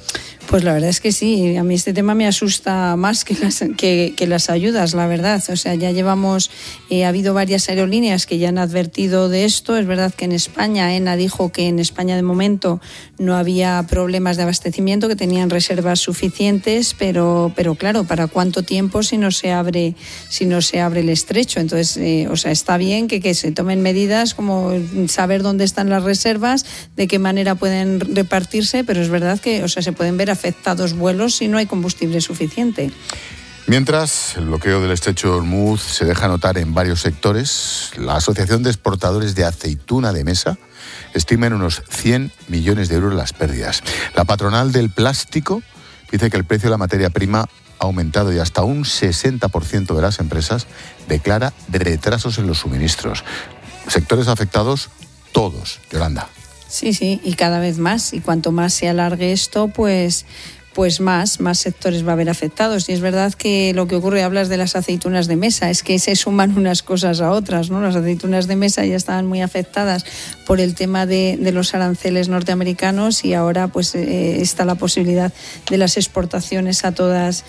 Pues la verdad es que sí, a mí este tema me asusta más que las ayudas, la verdad. O sea, ya llevamos, ha habido varias aerolíneas que ya han advertido de esto. Es verdad que en España, ENA dijo que en España de momento no había problemas de abastecimiento, que tenían reservas suficientes, pero claro, ¿para cuánto tiempo si no se abre el estrecho? Entonces, o sea, está bien que se tomen medidas como saber dónde están las reservas, de qué manera pueden repartirse, pero es verdad que, o sea, se pueden ver afectados vuelos si no hay combustible suficiente. Mientras, el bloqueo del estrecho de Hormuz se deja notar en varios sectores. La Asociación de Exportadores de Aceituna de Mesa estima en unos 100 millones de euros las pérdidas. La patronal del plástico dice que el precio de la materia prima ha aumentado y hasta un 60% de las empresas declara retrasos en los suministros. Sectores afectados, todos. Yolanda. Sí, y cada vez más. Y cuanto más se alargue esto, pues más sectores va a haber afectados. Y es verdad que lo que ocurre, hablas de las aceitunas de mesa, es que se suman unas cosas a otras, ¿no? Las aceitunas de mesa ya estaban muy afectadas por el tema de los aranceles norteamericanos y ahora pues está la posibilidad de las exportaciones a todas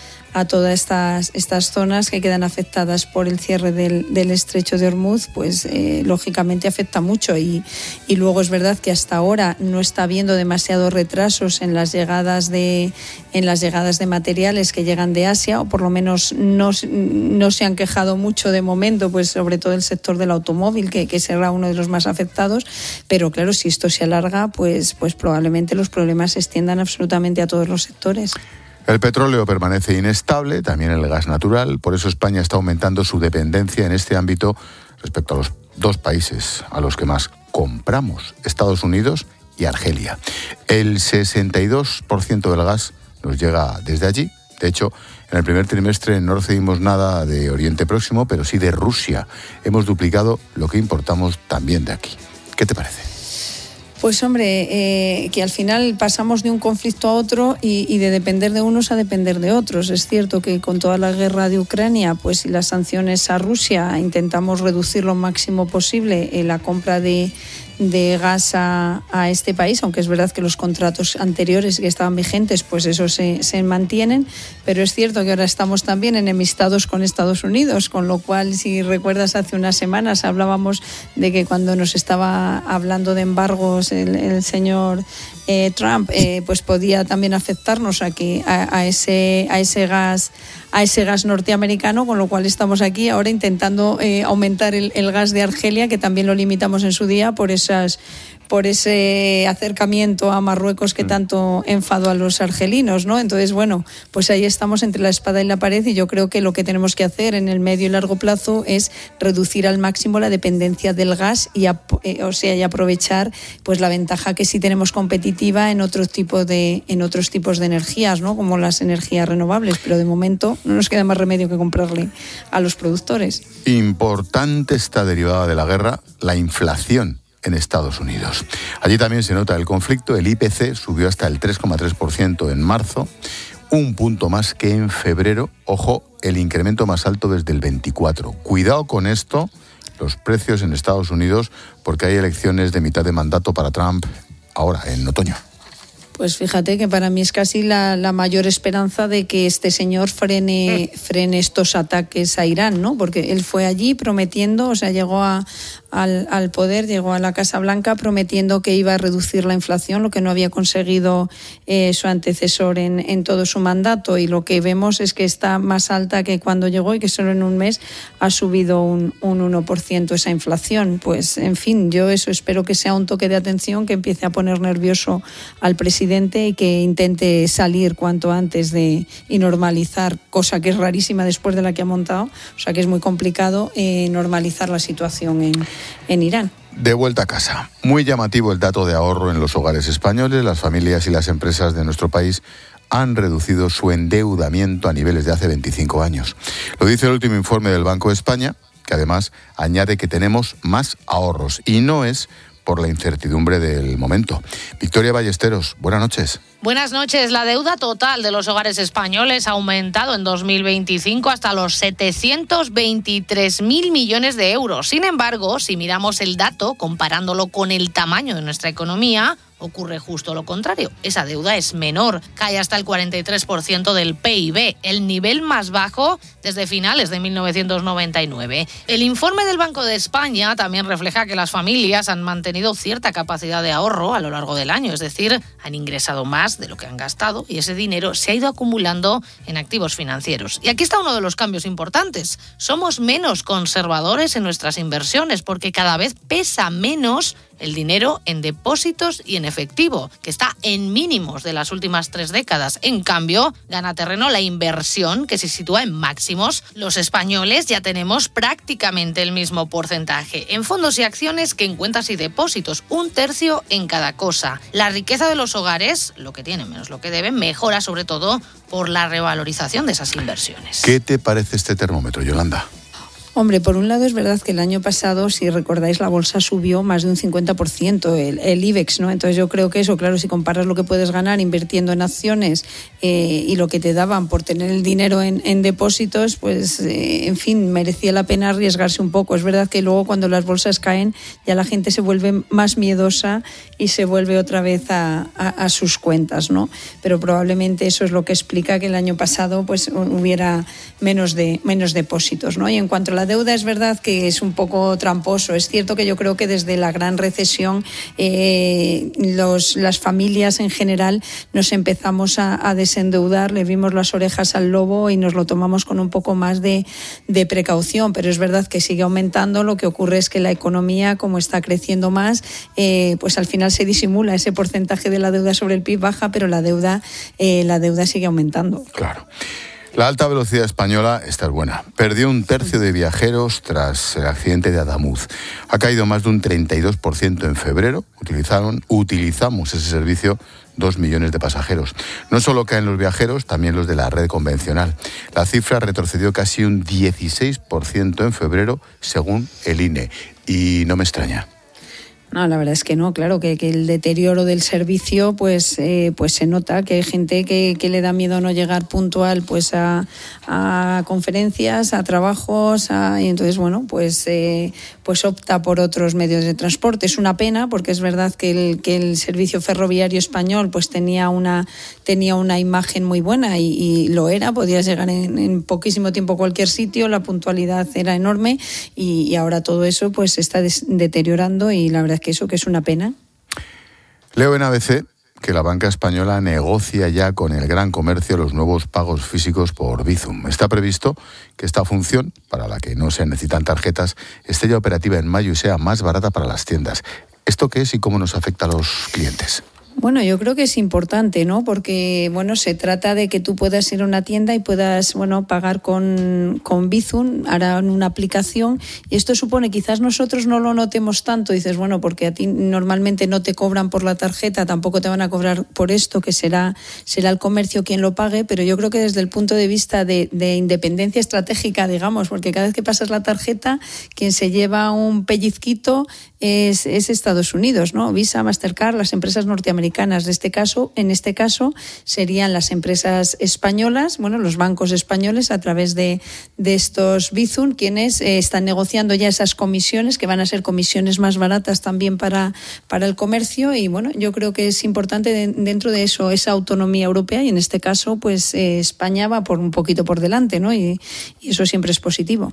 estas zonas que quedan afectadas por el cierre del estrecho de Hormuz, pues lógicamente afecta mucho y luego es verdad que hasta ahora no está habiendo demasiados retrasos en las llegadas de materiales que llegan de Asia, o por lo menos no se han quejado mucho de momento, pues sobre todo el sector del automóvil que será uno de los más afectados, pero claro, si esto se alarga, pues probablemente los problemas se extiendan absolutamente a todos los sectores. El petróleo permanece inestable, también el gas natural, por eso España está aumentando su dependencia en este ámbito respecto a los dos países a los que más compramos, Estados Unidos y Argelia. El 62% del gas nos llega desde allí. De hecho, en el primer trimestre no recibimos nada de Oriente Próximo, pero sí de Rusia. Hemos duplicado lo que importamos también de aquí. ¿Qué te parece? Pues hombre, que al final pasamos de un conflicto a otro y de depender de unos a depender de otros. Es cierto que con toda la guerra de Ucrania, pues y las sanciones a Rusia, intentamos reducir lo máximo posible la compra de gas a este país, aunque es verdad que los contratos anteriores que estaban vigentes, pues eso se mantienen, pero es cierto que ahora estamos también enemistados con Estados Unidos, con lo cual, si recuerdas, hace unas semanas hablábamos de que cuando nos estaba hablando de embargos el señor Trump, pues podía también afectarnos a ese gas norteamericano, con lo cual estamos aquí ahora intentando aumentar el gas de Argelia, que también lo limitamos en su día por ese acercamiento a Marruecos que tanto enfadó a los argelinos, ¿no? Entonces, bueno, pues ahí estamos entre la espada y la pared, y yo creo que lo que tenemos que hacer en el medio y largo plazo es reducir al máximo la dependencia del gas y aprovechar pues la ventaja que sí tenemos competitiva en otros tipos de energías, ¿no? Como las energías renovables, pero de momento no nos queda más remedio que comprarle a los productores. Importante está derivada de la guerra la inflación en Estados Unidos. Allí también se nota el conflicto. El IPC subió hasta el 3,3% en marzo, un punto más que en febrero. Ojo, el incremento más alto desde el 24. Cuidado con esto, los precios en Estados Unidos, porque hay elecciones de mitad de mandato para Trump ahora, en otoño. Pues fíjate que para mí es casi la mayor esperanza de que este señor frene estos ataques a Irán, ¿no? Porque él fue allí prometiendo, o sea, llegó al poder, llegó a la Casa Blanca prometiendo que iba a reducir la inflación, lo que no había conseguido su antecesor en todo su mandato, y lo que vemos es que está más alta que cuando llegó y que solo en un mes ha subido un 1% esa inflación. Pues, en fin, yo eso espero que sea un toque de atención que empiece a poner nervioso al presidente y que intente salir cuanto antes y normalizar, cosa que es rarísima después de la que ha montado, o sea que es muy complicado normalizar la situación en Irán. De vuelta a casa. Muy llamativo el dato de ahorro en los hogares españoles. Las familias y las empresas de nuestro país han reducido su endeudamiento a niveles de hace 25 años. Lo dice el último informe del Banco de España, que además añade que tenemos más ahorros, y no es por la incertidumbre del momento. Victoria Ballesteros, buenas noches. Buenas noches. La deuda total de los hogares españoles ha aumentado en 2025 hasta los 723.000 millones de euros. Sin embargo, si miramos el dato, comparándolo con el tamaño de nuestra economía, ocurre justo lo contrario. Esa deuda es menor, cae hasta el 43% del PIB, el nivel más bajo desde finales de 1999. El informe del Banco de España también refleja que las familias han mantenido cierta capacidad de ahorro a lo largo del año, es decir, han ingresado más de lo que han gastado y ese dinero se ha ido acumulando en activos financieros. Y aquí está uno de los cambios importantes. Somos menos conservadores en nuestras inversiones porque cada vez pesa menos el dinero en depósitos y en efectivo, que está en mínimos de las últimas 3 décadas. En cambio, gana terreno la inversión, que se sitúa en máximos. Los españoles ya tenemos prácticamente el mismo porcentaje en fondos y acciones que en cuentas y depósitos, 1/3 en cada cosa. La riqueza de los hogares, lo que tienen menos lo que deben, mejora sobre todo por la revalorización de esas inversiones. ¿Qué te parece este termómetro, Yolanda? Hombre, por un lado es verdad que el año pasado, si recordáis, la bolsa subió más de un 50%, el IBEX, ¿no? Entonces yo creo que eso, claro, si comparas lo que puedes ganar invirtiendo en acciones y lo que te daban por tener el dinero en depósitos, pues, en fin, merecía la pena arriesgarse un poco. Es verdad que luego cuando las bolsas caen ya la gente se vuelve más miedosa y se vuelve otra vez a sus cuentas, ¿no? Pero probablemente eso es lo que explica que el año pasado pues hubiera menos depósitos, ¿no? Y en cuanto a la deuda, es verdad que es un poco tramposo. Es cierto que yo creo que desde la gran recesión las familias en general nos empezamos a desendeudar, le vimos las orejas al lobo y nos lo tomamos con un poco más de precaución, pero es verdad que sigue aumentando. Lo que ocurre es que la economía, como está creciendo más, pues al final se disimula, ese porcentaje de la deuda sobre el PIB baja, pero la deuda sigue aumentando. Claro. La alta velocidad española, esta es buena. Perdió 1/3 de viajeros tras el accidente de Adamuz. Ha caído más de un 32% en febrero. Utilizamos ese servicio 2 millones de pasajeros. No solo caen los viajeros, también los de la red convencional. La cifra retrocedió casi un 16% en febrero, según el INE. Y no me extraña. No, la verdad es que no, claro, que el deterioro del servicio pues se nota, que hay gente que le da miedo no llegar puntual pues a conferencias, a trabajos, y entonces bueno, pues opta por otros medios de transporte. Es una pena porque es verdad que el servicio ferroviario español pues tenía una imagen muy buena y lo era, podías llegar en poquísimo tiempo a cualquier sitio, la puntualidad era enorme y ahora todo eso pues se está deteriorando y la verdad es que eso que es una pena. Leo en ABC que la banca española negocia ya con el gran comercio los nuevos pagos físicos por Bizum. Está previsto que esta función, para la que no se necesitan tarjetas, esté ya operativa en mayo y sea más barata para las tiendas. ¿Esto qué es y cómo nos afecta a los clientes? Bueno, yo creo que es importante, ¿no? Porque, bueno, se trata de que tú puedas ir a una tienda y puedas, bueno, pagar con Bizum, harán una aplicación y esto supone, quizás nosotros no lo notemos tanto, dices, bueno, porque a ti normalmente no te cobran por la tarjeta, tampoco te van a cobrar por esto, que será el comercio quien lo pague, pero yo creo que desde el punto de vista de independencia estratégica, digamos, porque cada vez que pasas la tarjeta, quien se lleva un pellizquito es Estados Unidos, ¿no? Visa, Mastercard, las empresas norteamericanas. En este caso serían las empresas españolas, bueno, los bancos españoles a través de estos Bizum, quienes están negociando ya esas comisiones, que van a ser comisiones más baratas también para el comercio y bueno, yo creo que es importante dentro de eso, esa autonomía europea y en este caso pues España va un poquito por delante, ¿no? Y eso siempre es positivo.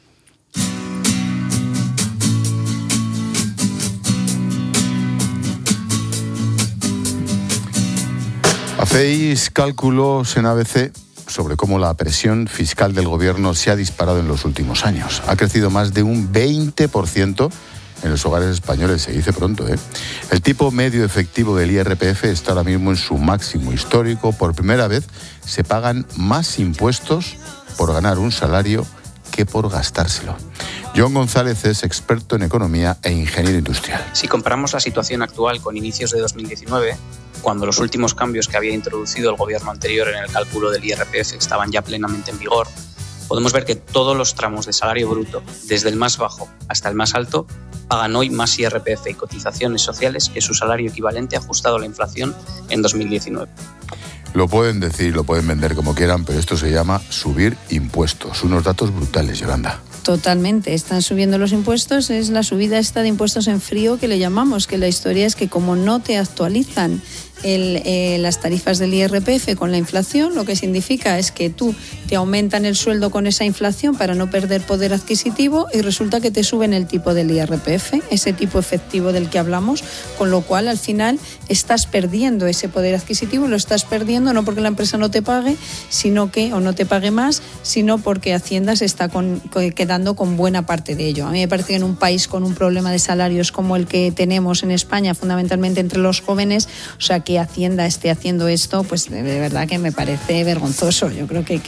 Hacéis cálculos en ABC sobre cómo la presión fiscal del gobierno se ha disparado en los últimos años. Ha crecido más de un 20% en los hogares españoles, se dice pronto, ¿eh? El tipo medio efectivo del IRPF está ahora mismo en su máximo histórico. Por primera vez se pagan más impuestos por ganar un salario que por gastárselo. John González es experto en economía e ingeniero industrial. Si comparamos la situación actual con inicios de 2019, cuando los últimos cambios que había introducido el gobierno anterior en el cálculo del IRPF estaban ya plenamente en vigor, podemos ver que todos los tramos de salario bruto, desde el más bajo hasta el más alto, pagan hoy más IRPF y cotizaciones sociales que su salario equivalente ajustado a la inflación en 2019. Lo pueden decir, lo pueden vender como quieran, pero esto se llama subir impuestos. Unos datos brutales, Yolanda. Totalmente, están subiendo los impuestos, es la subida esta de impuestos en frío que le llamamos, que la historia es que como no te actualizan las tarifas del IRPF con la inflación, lo que significa es que tú te aumentan el sueldo con esa inflación para no perder poder adquisitivo y resulta que te suben el tipo del IRPF, ese tipo efectivo del que hablamos, con lo cual al final estás perdiendo ese poder adquisitivo, lo estás perdiendo no porque la empresa no te pague, sino que, o no te pague más, sino porque Hacienda se está quedando con buena parte de ello. A mí me parece que en un país con un problema de salarios como el que tenemos en España, fundamentalmente entre los jóvenes, o sea, que Hacienda esté haciendo esto, pues de verdad que me parece vergonzoso. Yo creo que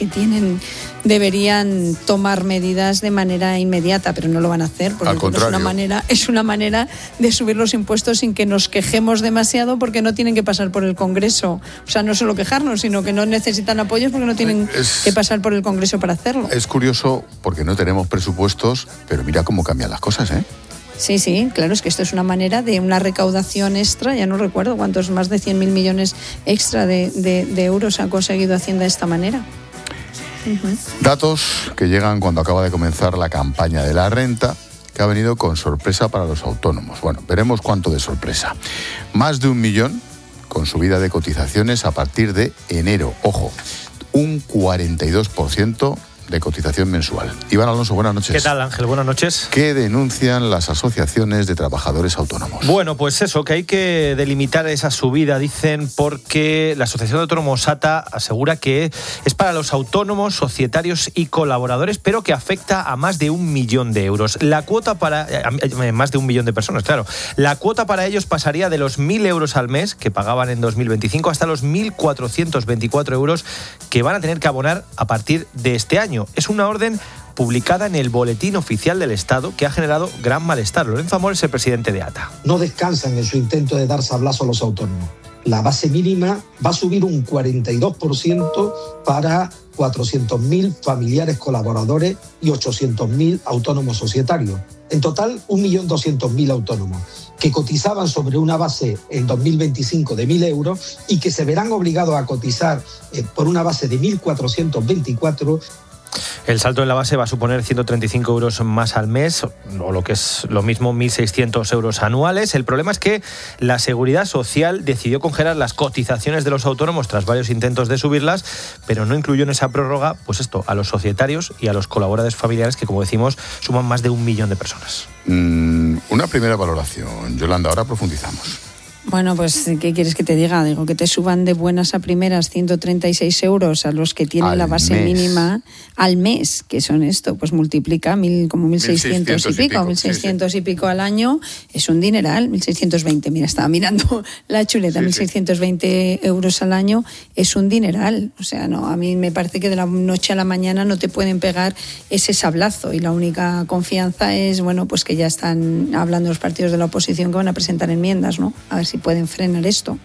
deberían tomar medidas de manera inmediata, pero no lo van a hacer porque es una manera de subir los impuestos sin que nos quejemos demasiado porque no tienen que pasar por el Congreso. O sea, no solo quejarnos, sino que no necesitan apoyos porque no tienen que pasar por el Congreso para hacerlo. Es curioso porque no tenemos presupuestos, pero mira cómo cambian las cosas, ¿eh? Sí, claro, es que esto es una manera de una recaudación extra, ya no recuerdo cuántos, más de 100.000 millones extra de euros ha conseguido Hacienda de esta manera. Datos que llegan cuando acaba de comenzar la campaña de la renta, que ha venido con sorpresa para los autónomos. Bueno, veremos cuánto de sorpresa. Más de 1 millón con subida de cotizaciones a partir de enero. Ojo, un 42% de cotización mensual. Iván Alonso, buenas noches. ¿Qué tal, Ángel? Buenas noches. ¿Qué denuncian las asociaciones de trabajadores autónomos? Bueno, pues eso, que hay que delimitar esa subida, dicen, porque la Asociación de Autónomos ATA asegura que es para los autónomos, societarios y colaboradores, pero que afecta a más de 1 millón de euros. La cuota para... más de 1 millón de personas, claro. La cuota para ellos pasaría de los 1.000 euros al mes que pagaban en 2025 hasta los 1.424 euros que van a tener que abonar a partir de este año. Es una orden publicada en el Boletín Oficial del Estado que ha generado gran malestar. Lorenzo Amor es el presidente de ATA. No descansan en su intento de dar sablazo a los autónomos. La base mínima va a subir un 42% para 400.000 familiares colaboradores y 800.000 autónomos societarios. En total, 1.200.000 autónomos que cotizaban sobre una base en 2025 de 1.000 euros y que se verán obligados a cotizar por una base de 1.424. El salto en la base va a suponer 135 euros más al mes, o lo que es lo mismo, 1.600 euros anuales. El problema es que la Seguridad Social decidió congelar las cotizaciones de los autónomos tras varios intentos de subirlas, pero no incluyó en esa prórroga, pues esto, a los societarios y a los colaboradores familiares, que como decimos, suman más de 1 millón de personas. Una primera valoración, Yolanda, ahora profundizamos. Bueno, pues, ¿qué quieres que te diga? Digo, que te suban de buenas a primeras 136 euros a los que tienen la base mínima al mes, que son esto, pues multiplica como 1.600 y pico, 1.600 y pico al año, es un dineral, 1.620, mira, estaba mirando la chuleta, 1.620 euros al año es un dineral. O sea, no, a mí me parece que de la noche a la mañana no te pueden pegar ese sablazo y la única confianza es, bueno, pues que ya están hablando los partidos de la oposición que van a presentar enmiendas, ¿no? A ver si pueden frenar esto.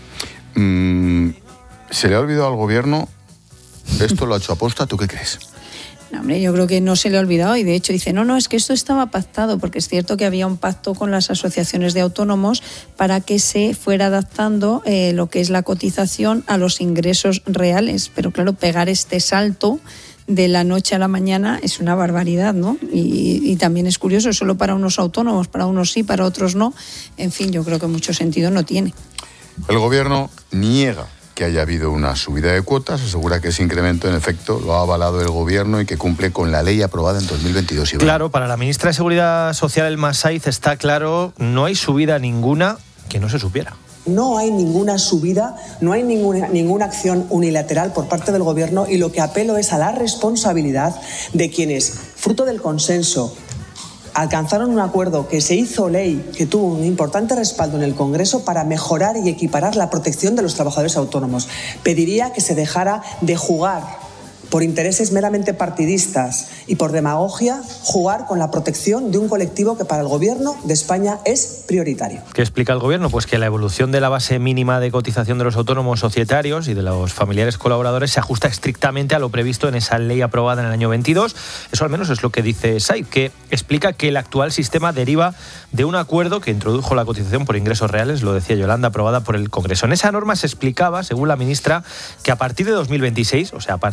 ¿Se le ha olvidado al gobierno? ¿Esto lo ha hecho aposta? ¿Tú qué crees? No, hombre, yo creo que no se le ha olvidado y de hecho dice, no, es que esto estaba pactado, porque es cierto que había un pacto con las asociaciones de autónomos para que se fuera adaptando lo que es la cotización a los ingresos reales, pero claro, pegar este salto de la noche a la mañana es una barbaridad, ¿no? Y también es curioso, solo para unos autónomos, para unos sí, para otros no. En fin, yo creo que mucho sentido no tiene. El gobierno niega que haya habido una subida de cuotas, asegura que ese incremento en efecto lo ha avalado el gobierno y que cumple con la ley aprobada en 2022. Iván. Claro, para la ministra de Seguridad Social, Elma Saiz, está claro, no hay subida ninguna que no se supiera. No hay ninguna subida, no hay ninguna acción unilateral por parte del Gobierno y lo que apelo es a la responsabilidad de quienes, fruto del consenso, alcanzaron un acuerdo que se hizo ley, que tuvo un importante respaldo en el Congreso para mejorar y equiparar la protección de los trabajadores autónomos. Pediría que se dejara de jugar por intereses meramente partidistas y por demagogia, jugar con la protección de un colectivo que para el Gobierno de España es prioritario. ¿Qué explica el Gobierno? Pues que la evolución de la base mínima de cotización de los autónomos societarios y de los familiares colaboradores se ajusta estrictamente a lo previsto en esa ley aprobada en el año 22. Eso al menos es lo que dice Saiz, que explica que el actual sistema deriva de un acuerdo que introdujo la cotización por ingresos reales, lo decía Yolanda, aprobada por el Congreso. En esa norma se explicaba, según la ministra, que a partir de 2026, o sea, a partir de este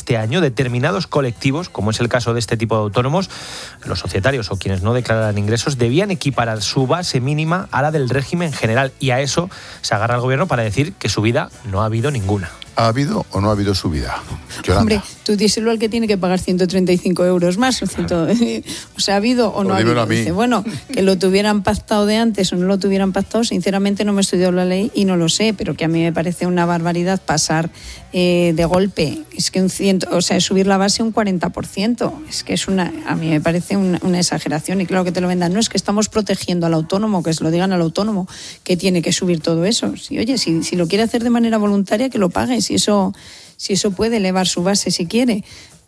este año determinados colectivos, como es el caso de este tipo de autónomos, los societarios o quienes no declararan ingresos, debían equiparar su base mínima a la del régimen general, y a eso se agarra el gobierno para decir que subida no ha habido ninguna. ¿Ha habido o no ha habido subida? Yolanda. Hombre, tú díselo al que tiene que pagar 135 euros más. O sea, ¿ha habido o no ha habido? Dice, bueno, que lo tuvieran pactado de antes o no lo tuvieran pactado, sinceramente no me he estudiado la ley y no lo sé, pero que a mí me parece una barbaridad pasar de golpe. Es que subir la base un 40%. Es que a mí me parece una exageración, y claro que te lo vendan. No, es que estamos protegiendo al autónomo, que se lo digan al autónomo, que tiene que subir todo eso. Si lo quiere hacer de manera voluntaria, que lo pague. Si eso puede elevar su base si quiere,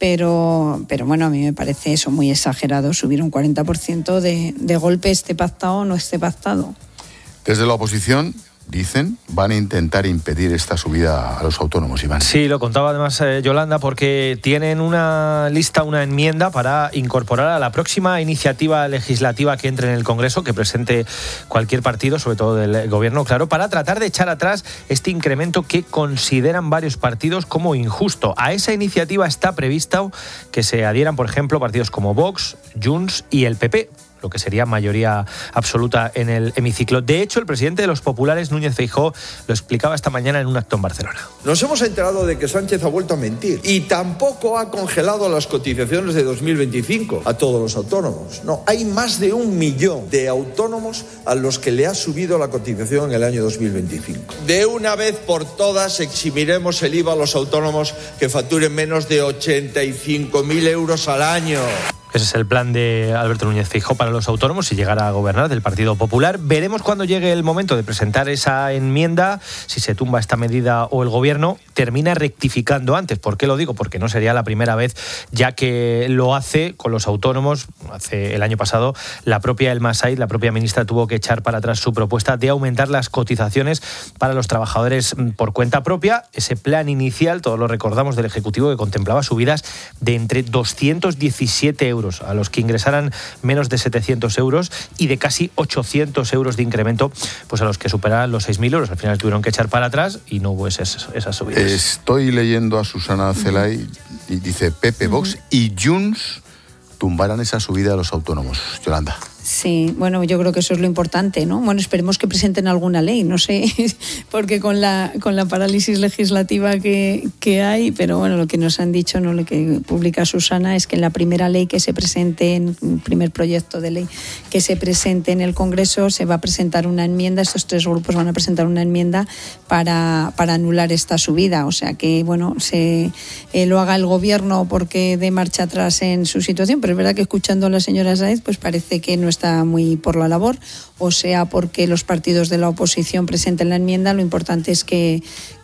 pero bueno, a mí me parece eso muy exagerado, subir un 40% de golpe, esté pactado o no esté pactado. Desde la oposición dicen, van a intentar impedir esta subida a los autónomos, Iván. Sí, lo contaba además Yolanda, porque tienen una enmienda para incorporar a la próxima iniciativa legislativa que entre en el Congreso, que presente cualquier partido, sobre todo del gobierno, claro, para tratar de echar atrás este incremento que consideran varios partidos como injusto. A esa iniciativa está previsto que se adhieran, por ejemplo, partidos como Vox, Junts y el PP, lo que sería mayoría absoluta en el hemiciclo. De hecho, el presidente de los populares, Núñez Feijóo, lo explicaba esta mañana en un acto en Barcelona. Nos hemos enterado de que Sánchez ha vuelto a mentir y tampoco ha congelado las cotizaciones de 2025 a todos los autónomos. No, hay más de 1 millón de autónomos a los que le ha subido la cotización en el año 2025. De una vez por todas eximiremos el IVA a los autónomos que facturen menos de 85.000 euros al año. Ese es el plan de Alberto Núñez Feijóo para los autónomos si llegara a gobernar, del Partido Popular. Veremos cuando llegue el momento de presentar esa enmienda, si se tumba esta medida o el gobierno termina rectificando antes. ¿Por qué lo digo? Porque no sería la primera vez ya que lo hace con los autónomos. Hace el año pasado la propia Elma Said, la propia ministra, tuvo que echar para atrás su propuesta de aumentar las cotizaciones para los trabajadores por cuenta propia. Ese plan inicial, todos lo recordamos, del Ejecutivo, que contemplaba subidas de entre 217 euros a los que ingresaran menos de 700 euros y de casi 800 euros de incremento pues a los que superaran los 6.000 euros. Al final tuvieron que echar para atrás y no hubo esas subidas. Estoy leyendo a Susana Celay y dice PP, Vox y Junts tumbarán esa subida a los autónomos. Yolanda. Sí, bueno, yo creo que eso es lo importante, ¿no? Bueno, esperemos que presenten alguna ley, no sé, porque con la parálisis legislativa que hay, pero bueno, lo que nos han dicho, ¿no? Lo que publica Susana es que en la primera ley que se presente, en el primer proyecto de ley que se presente en el Congreso, se va a presentar una enmienda, estos 3 grupos van a presentar una enmienda para anular esta subida, o sea que, bueno, lo haga el Gobierno porque dé marcha atrás en su situación, pero es verdad que escuchando a la señora Sáez, pues parece que no está muy por la labor, o sea, porque los partidos de la oposición presenten la enmienda, lo importante es que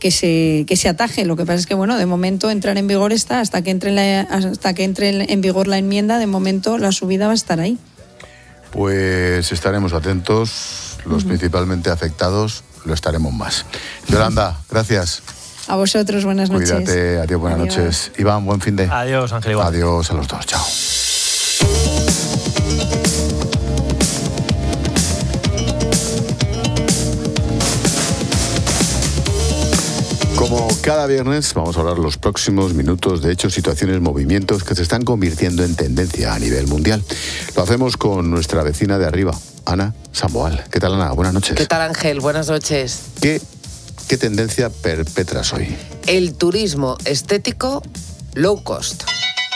se ataje. Lo que pasa es que, bueno, de momento entrar en vigor está, hasta que entre en vigor la enmienda, de momento la subida va a estar ahí. Pues estaremos atentos, los principalmente afectados lo estaremos más. Yolanda, gracias. A vosotros, buenas noches. Cuídate, adiós, buenas noches. Iván, buen fin de. Adiós, Ángel. Igual. Adiós a los dos, chao. Como cada viernes vamos a hablar los próximos minutos de hechos, situaciones, movimientos que se están convirtiendo en tendencia a nivel mundial. Lo hacemos con nuestra vecina de arriba, Ana Samboal. ¿Qué tal, Ana? Buenas noches. ¿Qué tal, Ángel? Buenas noches. ¿Qué tendencia perpetras hoy? El turismo estético low cost.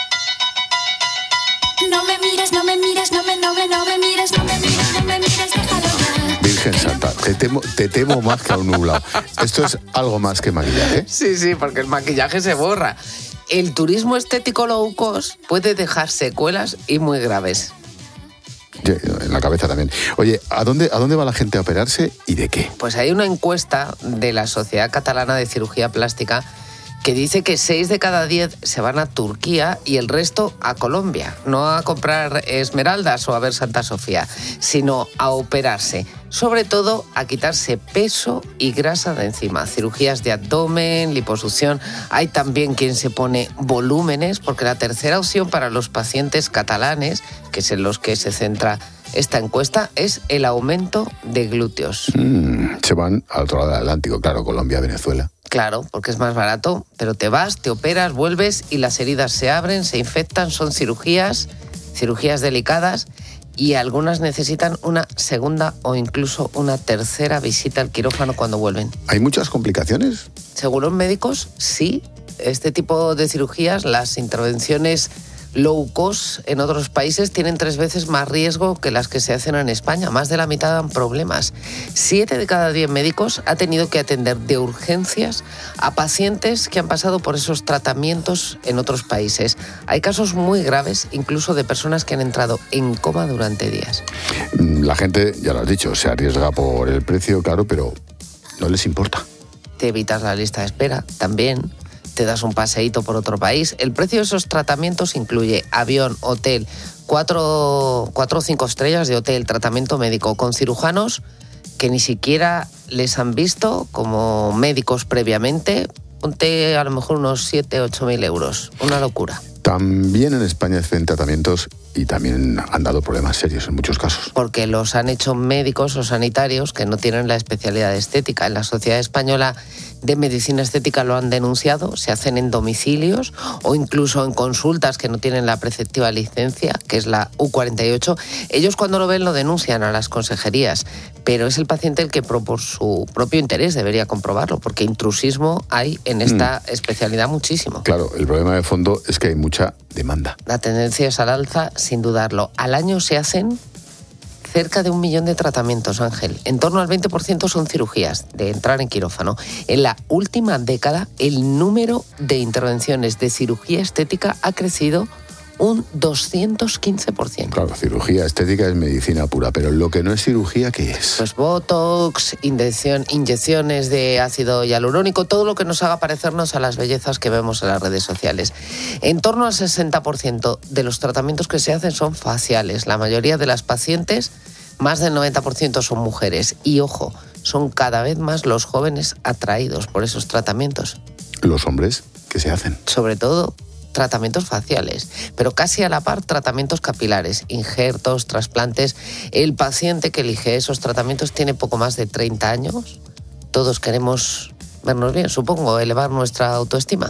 No me mires, no me mires, no me mires, no me mires, no me mires, déjalo ya. Virgen Santa, te temo más que a un nublado. ¿Esto es algo más que maquillaje? Sí, porque el maquillaje se borra. El turismo estético low cost puede dejar secuelas y muy graves. En la cabeza también. Oye, ¿a dónde va la gente a operarse y de qué? Pues hay una encuesta de la Sociedad Catalana de Cirugía Plástica que dice que 6 de cada 10 se van a Turquía y el resto a Colombia. No a comprar esmeraldas o a ver Santa Sofía, sino a operarse. Sobre todo a quitarse peso y grasa de encima. Cirugías de abdomen, liposucción. Hay también quien se pone volúmenes, porque la tercera opción para los pacientes catalanes, que es en los que se centra esta encuesta, es el aumento de glúteos. Se van al otro lado del Atlántico, claro, Colombia, Venezuela. Claro, porque es más barato, pero te vas, te operas, vuelves y las heridas se abren, se infectan, son cirugías delicadas y algunas necesitan una segunda o incluso una tercera visita al quirófano cuando vuelven. ¿Hay muchas complicaciones? Según los médicos, sí. Este tipo de cirugías, las intervenciones low cost en otros países tienen 3 veces más riesgo que las que se hacen en España. Más de la mitad dan problemas. 7 de cada 10 médicos ha tenido que atender de urgencias a pacientes que han pasado por esos tratamientos en otros países. Hay casos muy graves, incluso de personas que han entrado en coma durante días. La gente, ya lo has dicho, se arriesga por el precio, claro, pero no les importa. Te evitas la lista de espera también. Te das un paseíto por otro país. El precio de esos tratamientos incluye avión, hotel, 4 o 5 estrellas de hotel, tratamiento médico con cirujanos que ni siquiera les han visto como médicos previamente. Ponte a lo mejor unos 7, 8 mil euros. Una locura. También en España hacen tratamientos y también han dado problemas serios en muchos casos. Porque los han hecho médicos o sanitarios que no tienen la especialidad de estética. En la Sociedad Española de Medicina Estética lo han denunciado, se hacen en domicilios o incluso en consultas que no tienen la preceptiva licencia, que es la U48. Ellos cuando lo ven lo denuncian a las consejerías, pero es el paciente el que por su propio interés debería comprobarlo, porque intrusismo hay en esta especialidad muchísimo. Claro, el problema de fondo es que hay mucha demanda. La tendencia es al alza, sin dudarlo. Al año se hacen cerca de 1 millón de tratamientos, Ángel. En torno al 20% son cirugías, de entrar en quirófano. En la última década, el número de intervenciones de cirugía estética ha crecido un 215%. Claro, cirugía estética es medicina pura, pero lo que no es cirugía, ¿qué es? Pues botox, inyecciones de ácido hialurónico, todo lo que nos haga parecernos a las bellezas que vemos en las redes sociales. En torno al 60% de los tratamientos que se hacen son faciales. La mayoría de las pacientes, más del 90% son mujeres. Y ojo, son cada vez más los jóvenes atraídos por esos tratamientos. ¿Los hombres qué se hacen? Sobre todo tratamientos faciales, pero casi a la par tratamientos capilares, injertos, trasplantes. El paciente que elige esos tratamientos tiene poco más de 30 años. Todos queremos vernos bien, supongo, elevar nuestra autoestima.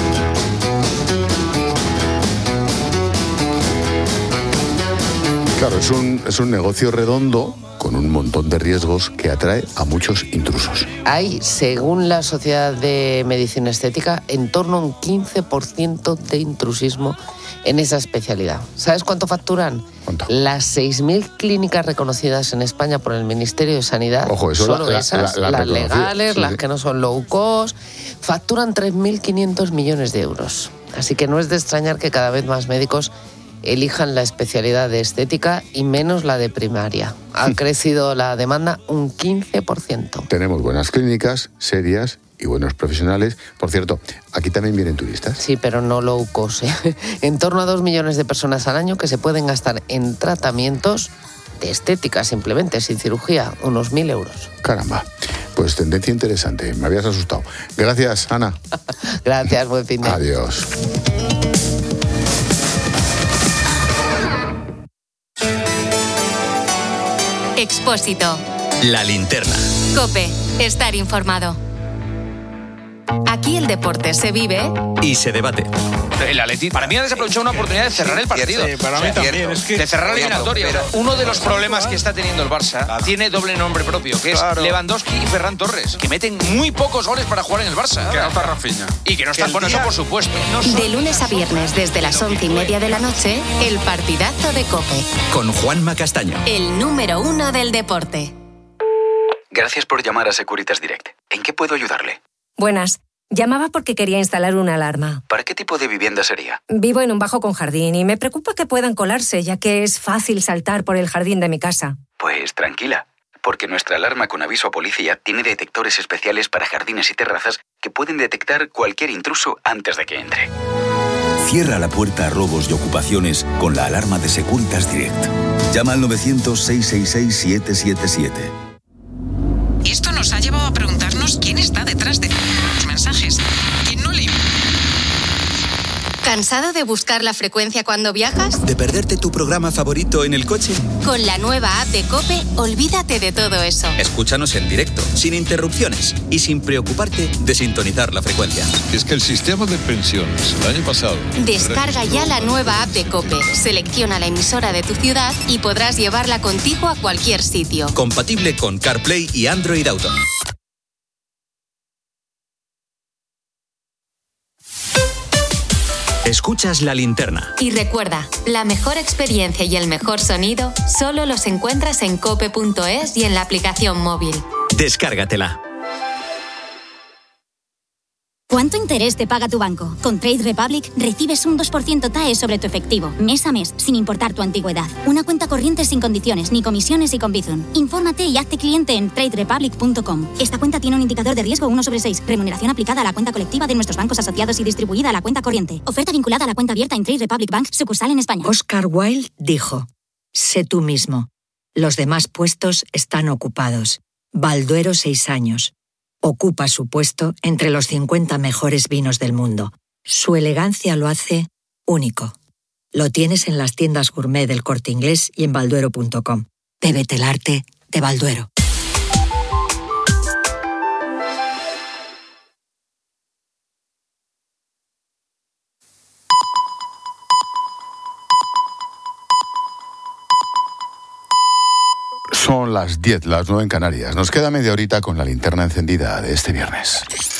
Claro, es un negocio redondo con un montón de riesgos que atrae a muchos intrusos. Hay, según la Sociedad de Medicina Estética, en torno a un 15% de intrusismo en esa especialidad. ¿Sabes cuánto facturan? ¿Cuánto? Las 6.000 clínicas reconocidas en España por el Ministerio de Sanidad, ojo, eso solo esas, las legales, sí, las que no son low cost, facturan 3.500 millones de euros. Así que no es de extrañar que cada vez más médicos elijan la especialidad de estética y menos la de primaria. Ha crecido la demanda un 15%. Tenemos buenas clínicas, serias y buenos profesionales. Por cierto, aquí también vienen turistas. Sí, pero no low cost. En torno a 2 millones de personas al año que se pueden gastar en tratamientos de estética simplemente, sin cirugía, unos 1.000 euros. Caramba, pues tendencia interesante. Me habías asustado. Gracias, Ana. Gracias, buen fin de semana. Adiós. Expósito. La linterna. COPE. Estar informado. Aquí el deporte se vive y se debate. El Atleti, para mí ha desaprovechado una oportunidad de cerrar el partido. Sí, para mí también. Es que de cerrar la eliminatoria. Uno de los problemas que está teniendo el Barça tiene doble nombre propio, que es Lewandowski y Ferran Torres, que meten muy pocos goles para jugar en el Barça. Que no está Rafinha. Y que no está con eso, por supuesto. De lunes a viernes, desde las 11:30 de la noche, el partidazo de COPE. Con Juanma Castaño. El número 1 del deporte. Gracias por llamar a Securitas Direct. ¿En qué puedo ayudarle? Buenas. Llamaba porque quería instalar una alarma. ¿Para qué tipo de vivienda sería? Vivo en un bajo con jardín y me preocupa que puedan colarse, ya que es fácil saltar por el jardín de mi casa. Pues tranquila, porque nuestra alarma con aviso a policía tiene detectores especiales para jardines y terrazas que pueden detectar cualquier intruso antes de que entre. Cierra la puerta a robos y ocupaciones con la alarma de Securitas Direct. Llama al 900-666-777. Esto nos ha llevado a preguntarnos quién está detrás de los mensajes. ¿Quién no le... ¿Cansado de buscar la frecuencia cuando viajas? ¿De perderte tu programa favorito en el coche? Con la nueva app de COPE, olvídate de todo eso. Escúchanos en directo, sin interrupciones y sin preocuparte de sintonizar la frecuencia. Es que el sistema de pensiones el año pasado... Descarga ya la nueva app de COPE, selecciona la emisora de tu ciudad y podrás llevarla contigo a cualquier sitio. Compatible con CarPlay y Android Auto. Escuchas La Linterna. Y recuerda, la mejor experiencia y el mejor sonido solo los encuentras en cope.es y en la aplicación móvil. Descárgatela. ¿Cuánto interés te paga tu banco? Con Trade Republic recibes un 2% TAE sobre tu efectivo, mes a mes, sin importar tu antigüedad. Una cuenta corriente sin condiciones, ni comisiones y con Bizum. Infórmate y hazte cliente en traderepublic.com. Esta cuenta tiene un indicador de riesgo 1/6. Remuneración aplicada a la cuenta colectiva de nuestros bancos asociados y distribuida a la cuenta corriente. Oferta vinculada a la cuenta abierta en Trade Republic Bank, sucursal en España. Oscar Wilde dijo: sé tú mismo. Los demás puestos están ocupados. Balduero 6 años. Ocupa su puesto entre los 50 mejores vinos del mundo. Su elegancia lo hace único. Lo tienes en las tiendas gourmet del Corte Inglés y en balduero.com. Bébete el arte de Balduero. Son las 10, las 9 en Canarias. Nos queda media horita con la linterna encendida de este viernes.